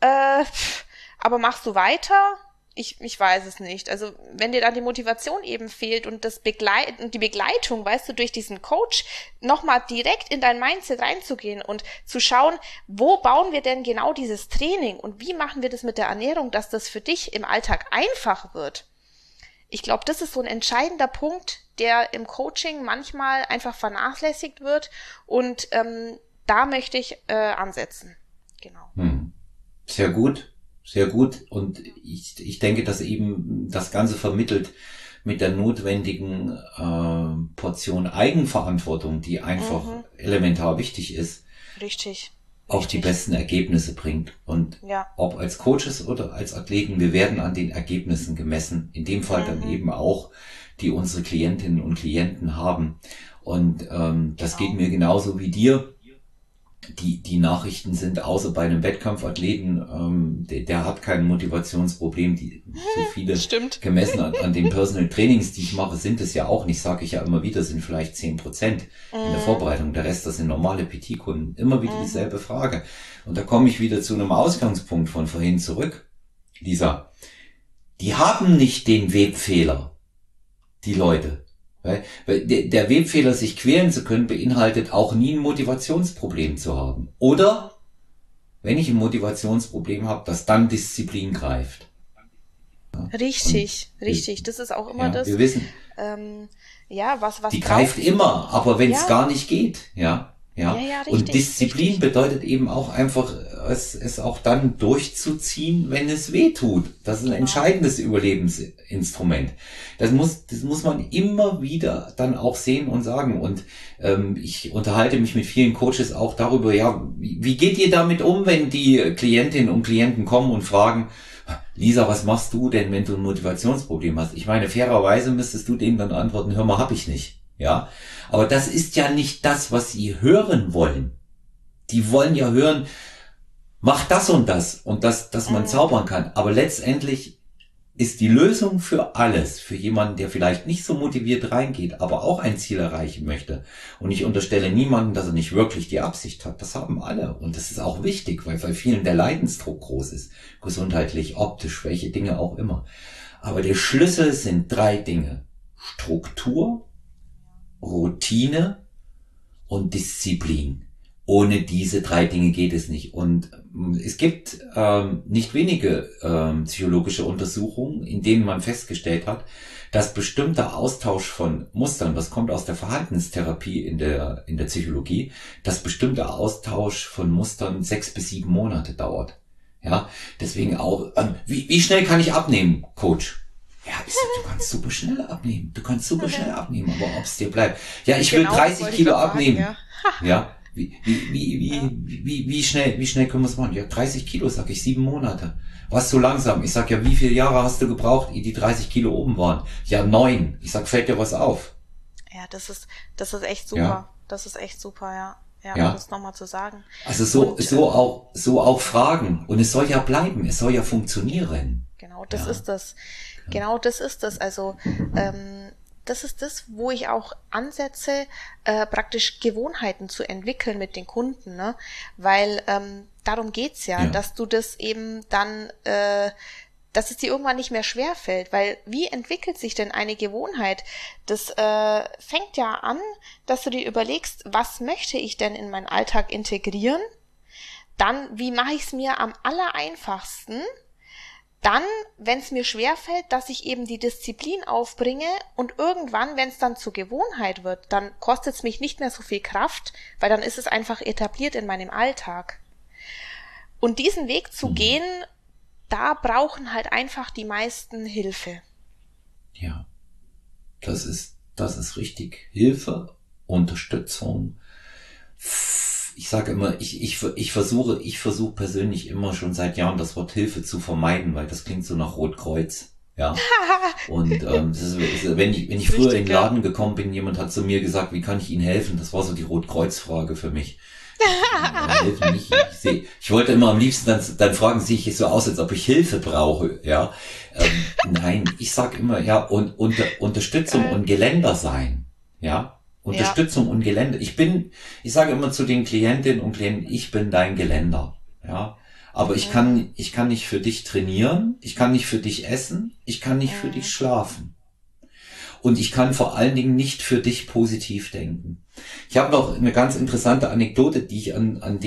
aber machst du weiter? Ich weiß es nicht. Also wenn dir dann die Motivation eben fehlt und die Begleitung, weißt du, durch diesen Coach nochmal direkt in dein Mindset reinzugehen und zu schauen, wo bauen wir denn genau dieses Training und wie machen wir das mit der Ernährung, dass das für dich im Alltag einfach wird. Ich glaube, das ist so ein entscheidender Punkt, der im Coaching manchmal einfach vernachlässigt wird, und da möchte ich ansetzen. Genau. Sehr gut. Sehr gut. Und ich denke, dass eben das Ganze vermittelt mit der notwendigen Portion Eigenverantwortung, die einfach elementar wichtig ist, Richtig. auch die besten Ergebnisse bringt. Und ob als Coaches oder als Athleten, wir werden an den Ergebnissen gemessen. In dem Fall dann eben auch, die unsere Klientinnen und Klienten haben. Und das geht mir genauso wie dir. Die Nachrichten sind, außer bei einem Wettkampfathleten, der hat kein Motivationsproblem. So viele gemessen an den Personal Trainings, die ich mache, sind es ja auch nicht, sage ich ja immer wieder, sind vielleicht 10% in der Vorbereitung. Der Rest, das sind normale PT-Kunden. Immer wieder dieselbe Frage. Und da komme ich wieder zu einem Ausgangspunkt von vorhin zurück. Lisa, die haben nicht den Webfehler, die Leute. Weil der Webfehler, sich quälen zu können, beinhaltet auch nie ein Motivationsproblem zu haben. Oder wenn ich ein Motivationsproblem habe, dass dann Disziplin greift. Ja? Richtig, Und richtig. Das ist auch immer ja, das, wir wissen, ja, was die greift braucht. immer, aber wenn es Ja, gar nicht geht, ja, ja, ja. ja, Und richtig, Disziplin richtig. bedeutet eben auch einfach, es auch dann durchzuziehen, wenn es weh tut. Das ist ein Genau. entscheidendes Überlebensinstrument. Das muss man immer wieder dann auch sehen und sagen. Und ich unterhalte mich mit vielen Coaches auch darüber, ja, wie geht ihr damit um, wenn die Klientinnen und Klienten kommen und fragen, Lisa, was machst du denn, wenn du ein Motivationsproblem hast? Ich meine, fairerweise müsstest du denen dann antworten, hör mal, hab ich nicht. Ja, aber das ist ja nicht das, was sie hören wollen. Die wollen ja hören, mach das und das, dass man Mhm. zaubern kann. Aber letztendlich ist die Lösung für alles, für jemanden, der vielleicht nicht so motiviert reingeht, aber auch ein Ziel erreichen möchte. Und ich unterstelle niemandem, dass er nicht wirklich die Absicht hat. Das haben alle. Und das ist auch wichtig, weil bei vielen der Leidensdruck groß ist. Gesundheitlich, optisch, welche Dinge auch immer. Aber der Schlüssel sind 3 Dinge. Struktur, Routine und Disziplin. Ohne diese 3 Dinge geht es nicht. Und es gibt nicht wenige psychologische Untersuchungen, in denen man festgestellt hat, dass bestimmter Austausch von Mustern, das kommt aus der Verhaltenstherapie in der Psychologie, dass bestimmter Austausch von Mustern 6 bis 7 Monate dauert. Ja, deswegen auch, wie schnell kann ich abnehmen, Coach? Ja, du kannst super schnell abnehmen. Du kannst super schnell abnehmen, aber ob es dir bleibt. Ja, ich will Genau, das 30 wollte ich Kilo gerade sagen, abnehmen. ja. Ja, Ja. wie schnell können wir es machen? Ja, 30 Kilo, sag ich, 7 Monate. Was so langsam? Ich sag, ja, wie viele Jahre hast du gebraucht, ehe die 30 Kilo oben waren? Ja, 9. Ich sag, fällt dir was auf? Ja, das ist echt Ja, super. Das ist echt super, ja. Ja, ja. das nochmal zu sagen. Also Und so auch Fragen. Und es soll ja bleiben, es soll ja funktionieren. genau, das Ja, ist das. Genau, das ist das. Also, das ist das, wo ich auch ansetze, praktisch Gewohnheiten zu entwickeln mit den Kunden, ne? Weil darum geht's ja, ja. dass du das eben dann, dass es dir irgendwann nicht mehr schwerfällt, weil wie entwickelt sich denn eine Gewohnheit? Das fängt ja an, dass du dir überlegst, was möchte ich denn in meinen Alltag integrieren? Dann, wie mache ich es mir am allereinfachsten? Dann, wenn es mir schwerfällt, dass ich eben die Disziplin aufbringe und irgendwann, wenn es dann zur Gewohnheit wird, dann kostet es mich nicht mehr so viel Kraft, weil dann ist es einfach etabliert in meinem Alltag. Und diesen Weg zu Mhm. gehen, da brauchen halt einfach die meisten Hilfe. Ja. Das ist richtig. Hilfe, Unterstützung. Ich sage immer, ich versuche persönlich immer schon seit Jahren das Wort Hilfe zu vermeiden, weil das klingt so nach Rotkreuz. Ja. Und wenn ich Ist früher in richtig, den ja. Laden gekommen bin, jemand hat zu mir gesagt, wie kann ich Ihnen helfen? Das war so die Rotkreuz-Frage für mich. Helfen nicht. Ich wollte immer am liebsten dann fragen, sehe ich so aus, als ob ich Hilfe brauche, ja. Nein, ich sag immer, ja, und Unterstützung Geil. und Geländer sein, ja. Ja. Unterstützung und Geländer. Ich sage immer zu den Klientinnen und Klienten, ich bin dein Geländer, ja. Aber Mhm. ich kann nicht für dich trainieren, ich kann nicht für dich essen, ich kann nicht für dich Mhm. schlafen. Und ich kann vor allen Dingen nicht für dich positiv denken. Ich habe noch eine ganz interessante Anekdote, die ich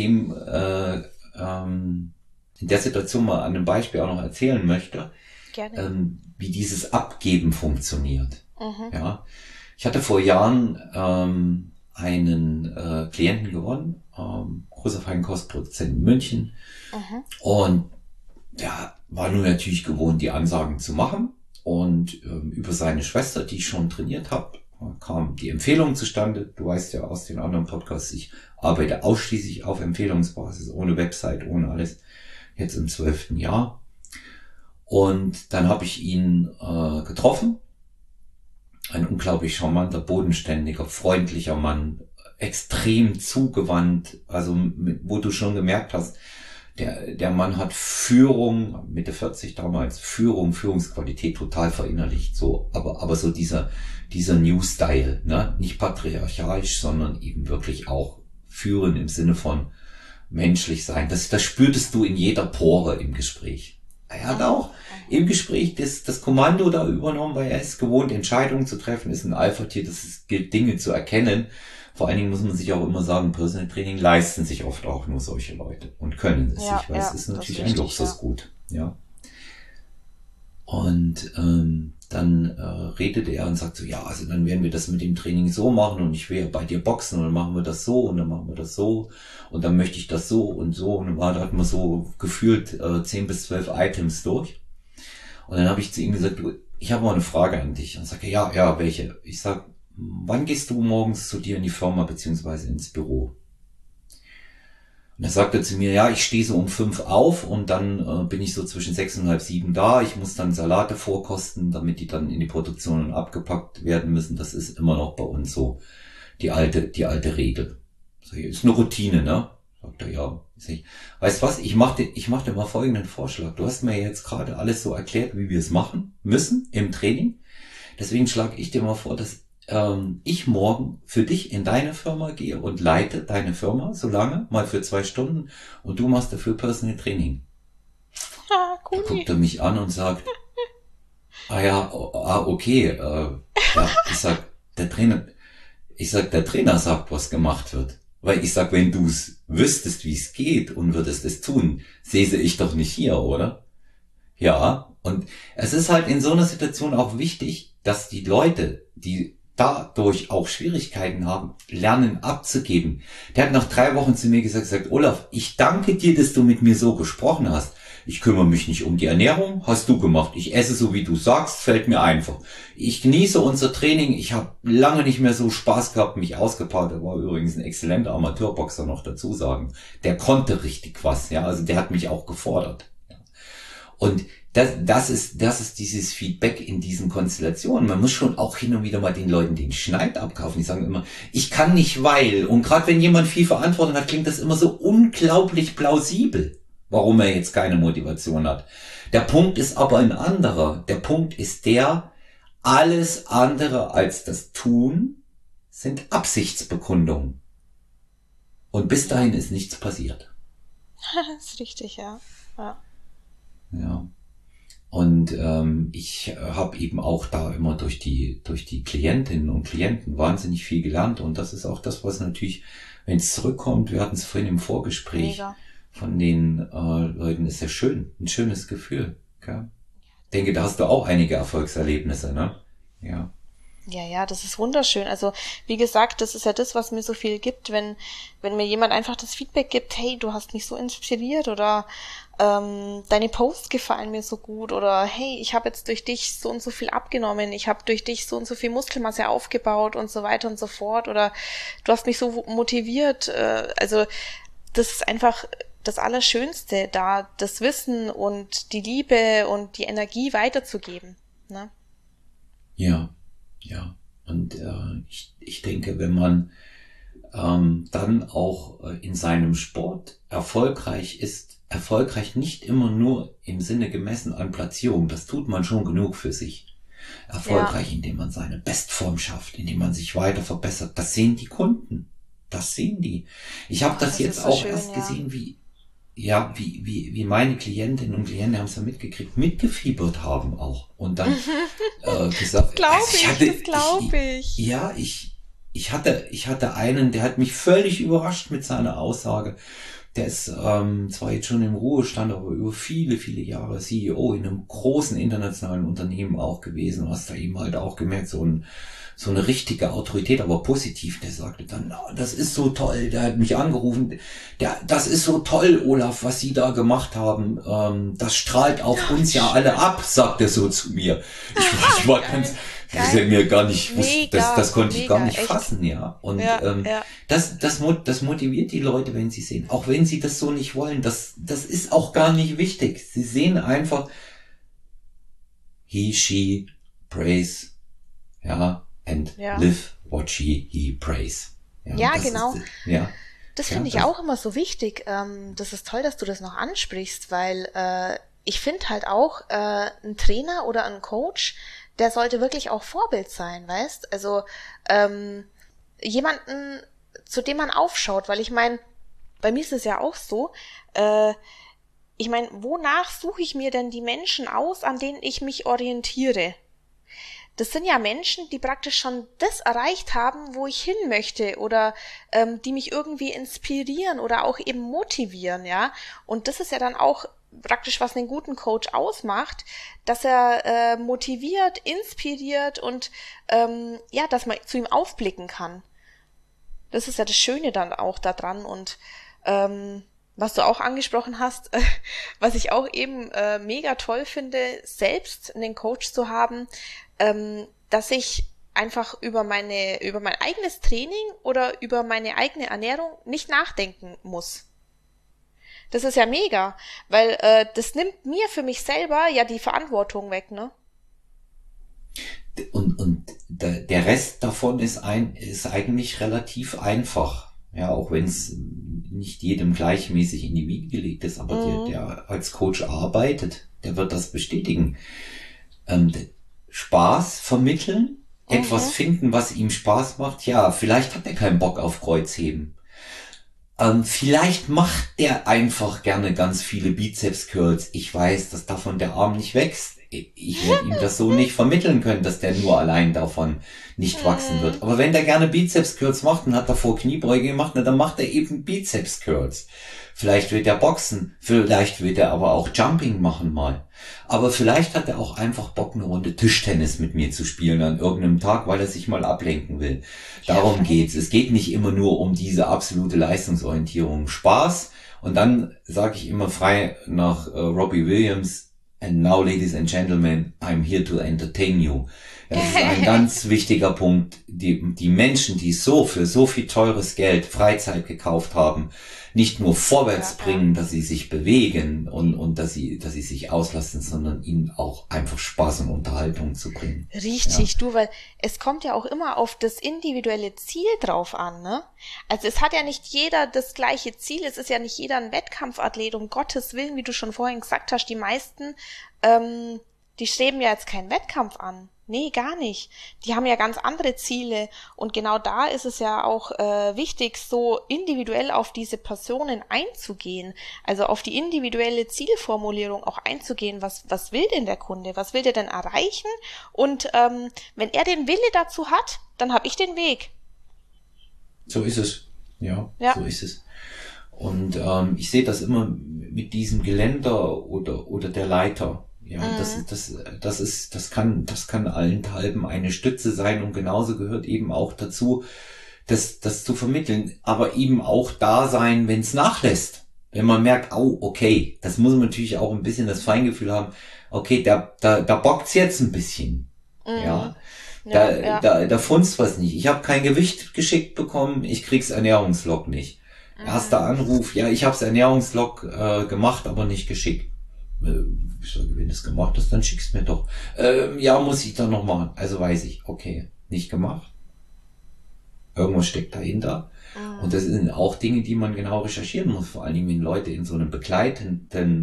in der Situation mal an einem Beispiel auch noch erzählen möchte, Gerne. wie dieses Abgeben funktioniert. Mhm. Ja, ich hatte vor Jahren einen Klienten gewonnen, großer Feinkostproduzent in München, Mhm. und der war nun natürlich gewohnt, die Ansagen zu machen. Und über seine Schwester, die ich schon trainiert habe, kam die Empfehlung zustande. Du weißt ja aus den anderen Podcasts, ich arbeite ausschließlich auf Empfehlungsbasis, ohne Website, ohne alles. Jetzt im 12. Jahr. Und dann habe ich ihn getroffen. Ein unglaublich charmanter, bodenständiger, freundlicher Mann. Extrem zugewandt. Also wo du schon gemerkt hast, der Mann hat Führung, Mitte 40 damals, Führungsqualität total verinnerlicht, so, aber so dieser New Style, ne, nicht patriarchalisch, sondern eben wirklich auch führen im Sinne von menschlich sein. Das spürtest du in jeder Pore im Gespräch. Er hat Mhm. auch im Gespräch das Kommando da übernommen, weil er ist gewohnt, Entscheidungen zu treffen, ist ein Alpha-Tier, gilt Dinge zu erkennen, Vor allen Dingen muss man sich auch immer sagen, Personal Training leisten sich oft auch nur solche Leute und können es sich, weil es ist natürlich ein Luxusgut. Ja. Und dann redet er und sagt so, ja, also dann werden wir das mit dem Training so machen und ich will ja bei dir boxen und dann machen wir das so und dann machen wir das so und dann möchte ich das so und so und da hat man so gefühlt 10 bis 12 Items durch. Und dann habe ich zu ihm gesagt, du, ich habe mal eine Frage an dich. Und er sagt, ja, welche? Ich sag, wann gehst du morgens zu dir in die Firma beziehungsweise ins Büro? Und er sagte zu mir, ja, ich stehe so um 5 auf und dann bin ich so zwischen 6 und halb 7 da. Ich muss dann Salate vorkosten, damit die dann in die Produktion abgepackt werden müssen. Das ist immer noch bei uns so die alte Regel. So, ist eine Routine, ne? Sagt er, ja. Weißt du was, ich mach dir mal folgenden Vorschlag. Du hast mir jetzt gerade alles so erklärt, wie wir es machen müssen im Training. Deswegen schlage ich dir mal vor, dass ich morgen für dich in deine Firma gehe und leite deine Firma so lange, mal für 2 Stunden und du machst dafür Personal Training. Cool. Da guckt er mich an und sagt, okay, ja, der Trainer sagt, was gemacht wird. Weil ich sag, wenn du es wüsstest, wie es geht und würdest es tun, säße ich doch nicht hier, oder? Ja, und es ist halt in so einer Situation auch wichtig, dass die Leute, die dadurch auch Schwierigkeiten haben, lernen abzugeben. Der hat nach 3 Wochen zu mir gesagt, Olaf, ich danke dir, dass du mit mir so gesprochen hast. Ich kümmere mich nicht um die Ernährung, hast du gemacht. Ich esse so, wie du sagst, fällt mir einfach. Ich genieße unser Training. Ich habe lange nicht mehr so Spaß gehabt, mich ausgepowert. Er war übrigens ein exzellenter Amateurboxer, noch dazu sagen. Der konnte richtig was, ja, also der hat mich auch gefordert. Und das ist dieses Feedback in diesen Konstellationen. Man muss schon auch hin und wieder mal den Leuten den Schneid abkaufen. Die sagen immer, ich kann nicht, weil. Und gerade wenn jemand viel Verantwortung hat, klingt das immer so unglaublich plausibel, warum er jetzt keine Motivation hat. Der Punkt ist aber ein anderer. Der Punkt ist alles andere als das Tun sind Absichtsbekundungen. Und bis dahin ist nichts passiert. Das ist richtig, ja. Ja. Und ich habe eben auch da immer durch die Klientinnen und Klienten wahnsinnig viel gelernt. Und das ist auch das, was natürlich, wenn es zurückkommt, wir hatten es vorhin im Vorgespräch, mega. Von den Leuten, ist ja schön, ein schönes Gefühl. Gell? Ich denke, da hast du auch einige Erfolgserlebnisse, ne? Ja. Ja, das ist wunderschön. Also, wie gesagt, das ist ja das, was mir so viel gibt, wenn mir jemand einfach das Feedback gibt, hey, du hast mich so inspiriert oder deine Posts gefallen mir so gut oder hey, ich habe jetzt durch dich so und so viel abgenommen, ich habe durch dich so und so viel Muskelmasse aufgebaut und so weiter und so fort oder du hast mich so motiviert. Also, das ist einfach das Allerschönste, da das Wissen und die Liebe und die Energie weiterzugeben, ne? Ja. Und ich denke, wenn man dann auch in seinem Sport erfolgreich ist, erfolgreich nicht immer nur im Sinne gemessen an Platzierung, das tut man schon genug für sich. Erfolgreich, indem man seine Bestform schafft, indem man sich weiter verbessert, das sehen die Kunden, das sehen die. Ich habe das jetzt so auch schön, erst gesehen, wie meine Klientinnen und Klienten, haben es ja mitgekriegt, mitgefiebert haben auch. Und dann gesagt, das glaube ich. Ja, ich hatte einen, der hat mich völlig überrascht mit seiner Aussage. Der ist zwar jetzt schon im Ruhestand, aber über viele, viele Jahre CEO in einem großen internationalen Unternehmen auch gewesen. Du hast da eben halt auch gemerkt, so eine richtige Autorität, aber positiv. Der sagte dann, das ist so toll. Der hat mich angerufen. Das ist so toll, Olaf, was Sie da gemacht haben. Das strahlt auf uns ja alle ab, sagt er so zu mir. Ich war ganz, das ist ja mir gar nicht, das konnte ich gar nicht fassen, ja. Und das motiviert die Leute, wenn sie sehen. Auch wenn sie das so nicht wollen. Das ist auch gar nicht wichtig. Sie sehen einfach, he, she, praise, and live what he praise. Ja, genau. Das finde ich auch immer so wichtig. Das ist toll, dass du das noch ansprichst, weil ich finde halt auch, ein Trainer oder ein Coach, der sollte wirklich auch Vorbild sein, weißt? Also jemanden, zu dem man aufschaut, weil ich meine, bei mir ist es ja auch so, ich meine, wonach suche ich mir denn die Menschen aus, an denen ich mich orientiere? Das sind ja Menschen, die praktisch schon das erreicht haben, wo ich hin möchte oder die mich irgendwie inspirieren oder auch eben motivieren, ja. Und das ist ja dann auch praktisch, was einen guten Coach ausmacht, dass er motiviert, inspiriert und ja, dass man zu ihm aufblicken kann. Das ist ja das Schöne dann auch daran und was du auch angesprochen hast, was ich auch eben mega toll finde, selbst einen Coach zu haben, dass ich einfach über mein eigenes Training oder über meine eigene Ernährung nicht nachdenken muss. Das ist ja mega, weil das nimmt mir für mich selber ja die Verantwortung weg, ne? Und der Rest davon ist eigentlich relativ einfach. Ja, auch wenn es nicht jedem gleichmäßig in die Wiege gelegt ist, aber der als Coach arbeitet, der wird das bestätigen. Spaß vermitteln, etwas finden, was ihm Spaß macht. Ja, vielleicht hat er keinen Bock auf Kreuzheben. Vielleicht macht der einfach gerne ganz viele Bizeps-Curls. Ich weiß, dass davon der Arm nicht wächst. Ich werde ihm das so nicht vermitteln können, dass der nur allein davon nicht wachsen wird. Aber wenn der gerne Bizeps-Curls macht und hat davor Kniebeuge gemacht, na, dann macht er eben Bizeps-Curls. Vielleicht wird er boxen, vielleicht wird er aber auch Jumping machen mal. Aber vielleicht hat er auch einfach Bock, eine Runde Tischtennis mit mir zu spielen an irgendeinem Tag, weil er sich mal ablenken will. Darum geht's. Es geht nicht immer nur um diese absolute Leistungsorientierung. Spaß. Und dann sage ich immer frei nach Robbie Williams, and now, ladies and gentlemen, I'm here to entertain you. Das ist ein ganz wichtiger Punkt. Die Menschen, die für so viel teures Geld Freizeit gekauft haben, nicht nur vorwärts bringen, dass sie sich bewegen und dass sie sich auslassen, sondern ihnen auch einfach Spaß und Unterhaltung zu bringen. Richtig, du, weil es kommt ja auch immer auf das individuelle Ziel drauf an, ne? Also es hat ja nicht jeder das gleiche Ziel, es ist ja nicht jeder ein Wettkampfathlet, um Gottes Willen, wie du schon vorhin gesagt hast, die meisten, die streben ja jetzt keinen Wettkampf an. Nee, gar nicht. Die haben ja ganz andere Ziele und genau da ist es ja auch wichtig, so individuell auf diese Personen einzugehen, also auf die individuelle Zielformulierung auch einzugehen, was will denn der Kunde, was will der denn erreichen und wenn er den Wille dazu hat, dann habe ich den Weg. So ist es, ja. So ist es. Und ich sehe das immer mit diesem Geländer oder der Leiter. Ja, das kann allenthalben eine Stütze sein und genauso gehört eben auch dazu, das zu vermitteln, aber eben auch da sein, wenn es nachlässt. Wenn man merkt, oh, okay, das muss man natürlich auch ein bisschen das Feingefühl haben, okay, da bockt's jetzt ein bisschen. Ja. Da funzt was nicht. Ich habe kein Gewicht geschickt bekommen, ich krieg's Ernährungslog nicht. Erster Anruf, ja, ich hab's Ernährungslog gemacht, aber nicht geschickt. Ich sage, wenn du es gemacht hast, dann schick's mir doch. Ja, muss ich dann noch machen. Also weiß ich, okay, nicht gemacht. Irgendwas steckt dahinter. Und das sind auch Dinge, die man genau recherchieren muss. Vor allem, wenn Leute in so einem begleiteten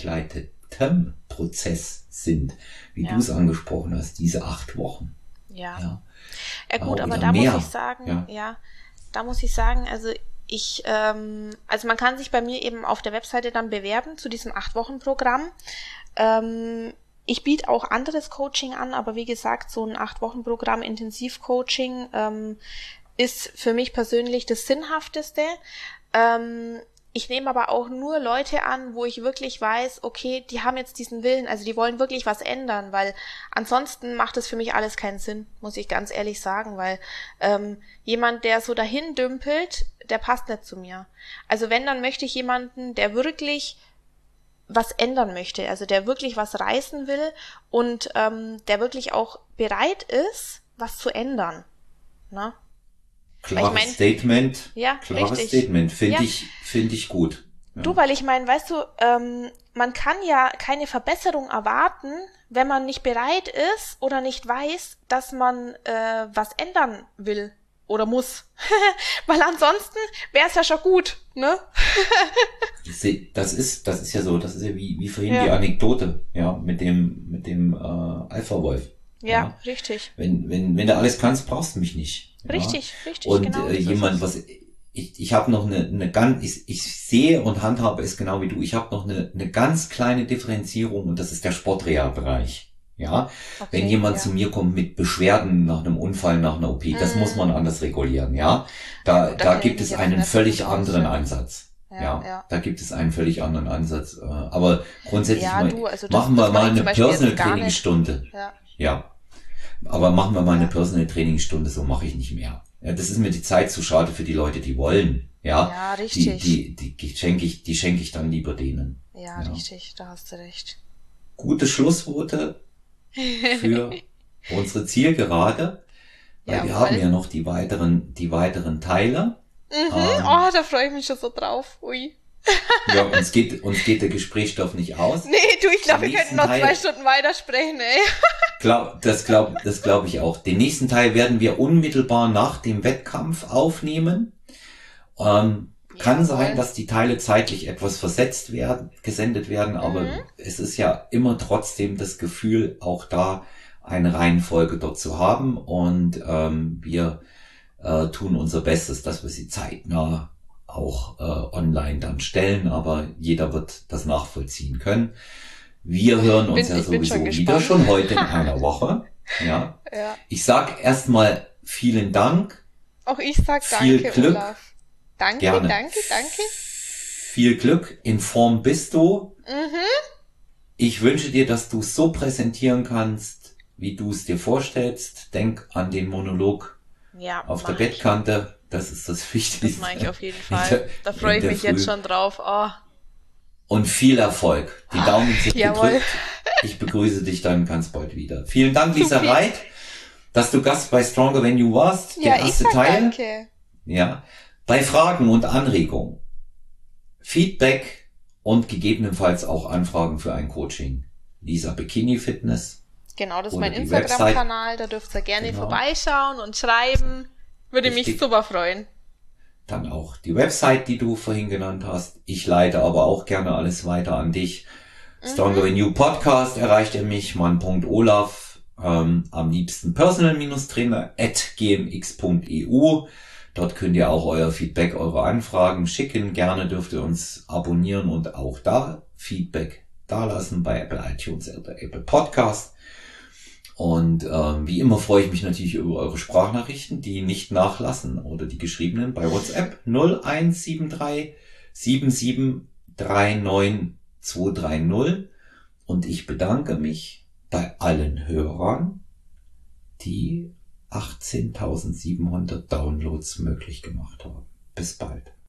Prozess sind, wie du es angesprochen hast, diese 8 Wochen. Ja gut, aber da muss ich sagen, da muss ich sagen, also also man kann sich bei mir eben auf der Webseite dann bewerben zu diesem 8-Wochen-Programm. Ich biete auch anderes Coaching an, aber wie gesagt, so ein 8-Wochen-Programm Intensivcoaching ist für mich persönlich das Sinnhafteste. Ich nehme aber auch nur Leute an, wo ich wirklich weiß, okay, die haben jetzt diesen Willen, also die wollen wirklich was ändern, weil ansonsten macht es für mich alles keinen Sinn, muss ich ganz ehrlich sagen, weil jemand, der so dahin dümpelt, der passt nicht zu mir. Also wenn, dann möchte ich jemanden, der wirklich was ändern möchte, also der wirklich was reißen will und der wirklich auch bereit ist, was zu ändern. Ne? Klares Statement. Ja, klares richtig. Statement. Finde ich gut. Ja. Du, weil ich meine, weißt du, man kann ja keine Verbesserung erwarten, wenn man nicht bereit ist oder nicht weiß, dass man was ändern will oder muss. Weil ansonsten wäre es ja schon gut, ne? Das ist ja so, das ist ja wie vorhin die Anekdote, ja, mit dem Alpha-Wolf. Ja, richtig. Wenn du alles kannst, brauchst du mich nicht. Ja? Richtig, Und genau. jemand, ich habe noch ich sehe und handhabe es genau wie du, ich habe noch eine ganz kleine Differenzierung und das ist der Sportreha-Bereich. Ja, wenn Okay, jemand ja. zu mir kommt mit Beschwerden nach einem Unfall, nach einer OP, das muss man anders regulieren, ja. Ja Da, gut, da da kenne ich gibt mich es jetzt einen nicht so gut völlig aus, anderen ja. Ansatz. Ja, Ja, ja. da gibt es einen völlig anderen Ansatz. Aber grundsätzlich Ja, mal, du, also machen wir das mache mal ich eine zum Beispiel Personal jetzt gar nicht. Trainingsstunde. Ja, Ja, aber machen wir mal eine ja. Personal Trainingsstunde, so mache ich nicht mehr. Ja, das ist mir die Zeit zu schade für die Leute, die wollen. Ja, Ja, richtig. die schenke ich dann lieber denen. Ja, Ja. richtig, da hast du recht. Gute Schlussworte für unsere Zielgerade, weil wir haben Jawohl. ja noch die weiteren Teile. Mhm. Ähm, Oh, da freue ich mich schon so drauf. Ui. ja, uns geht der Gesprächsstoff nicht aus. Nee, du, ich Den glaube, wir könnten nächsten noch 2 Teil, Stunden weitersprechen, ey. das glaube ich auch. Den nächsten Teil werden wir unmittelbar nach dem Wettkampf aufnehmen. Kann sein, Jawohl. dass die Teile zeitlich etwas versetzt werden, gesendet werden, aber Mhm. es ist ja immer trotzdem das Gefühl, auch da eine Reihenfolge dort zu haben und wir tun unser Bestes, dass wir sie zeitnah auch online dann stellen, aber jeder wird das nachvollziehen können. Wir hören uns ja Ich bin schon sowieso wieder, gespannt. schon heute in einer Woche. Ja. Ja. Ich sag erstmal vielen Dank, Auch ich sag viel danke, Glück, Olaf. Danke, gerne. danke, danke. Viel Glück, in Form bist du. Mhm. Ich wünsche dir, dass du es so präsentieren kannst, wie du es dir vorstellst. Denk an den Monolog Ja, auf der mach ich. Bettkante. Das ist das Wichtigste. Das mache ich auf jeden in Fall. Da freue in ich der mich jetzt Früh. schon drauf. Oh. Und viel Erfolg. Die Daumen sind Jawohl. gedrückt. Ich begrüße dich dann ganz bald wieder. Vielen Dank, Lisa Supi. Reit, dass du Gast bei Stronger When You warst. Ja, Der ich erste sag Teil. danke. Ja. Bei Fragen und Anregungen, Feedback und gegebenenfalls auch Anfragen für ein Coaching. Lisa Bikini Fitness Genau, das ist oder mein die Website. Instagram-Kanal. Da dürft ihr gerne Genau. vorbeischauen und schreiben. Würde mich Richtig. super freuen. Dann auch die Website, die du vorhin genannt hast. Ich leite aber auch gerne alles weiter an dich. Stronger Than You Podcast erreicht ihr mich, mann.olaf, am liebsten personal-trainer@gmx.eu. Dort könnt ihr auch euer Feedback, eure Anfragen schicken. Gerne dürft ihr uns abonnieren und auch da Feedback dalassen bei Apple iTunes oder Apple Podcast. Und wie immer freue ich mich natürlich über eure Sprachnachrichten, die nicht nachlassen oder die geschriebenen bei WhatsApp 0173 7739 230. Und ich bedanke mich bei allen Hörern, die 18.700 Downloads möglich gemacht haben. Bis bald.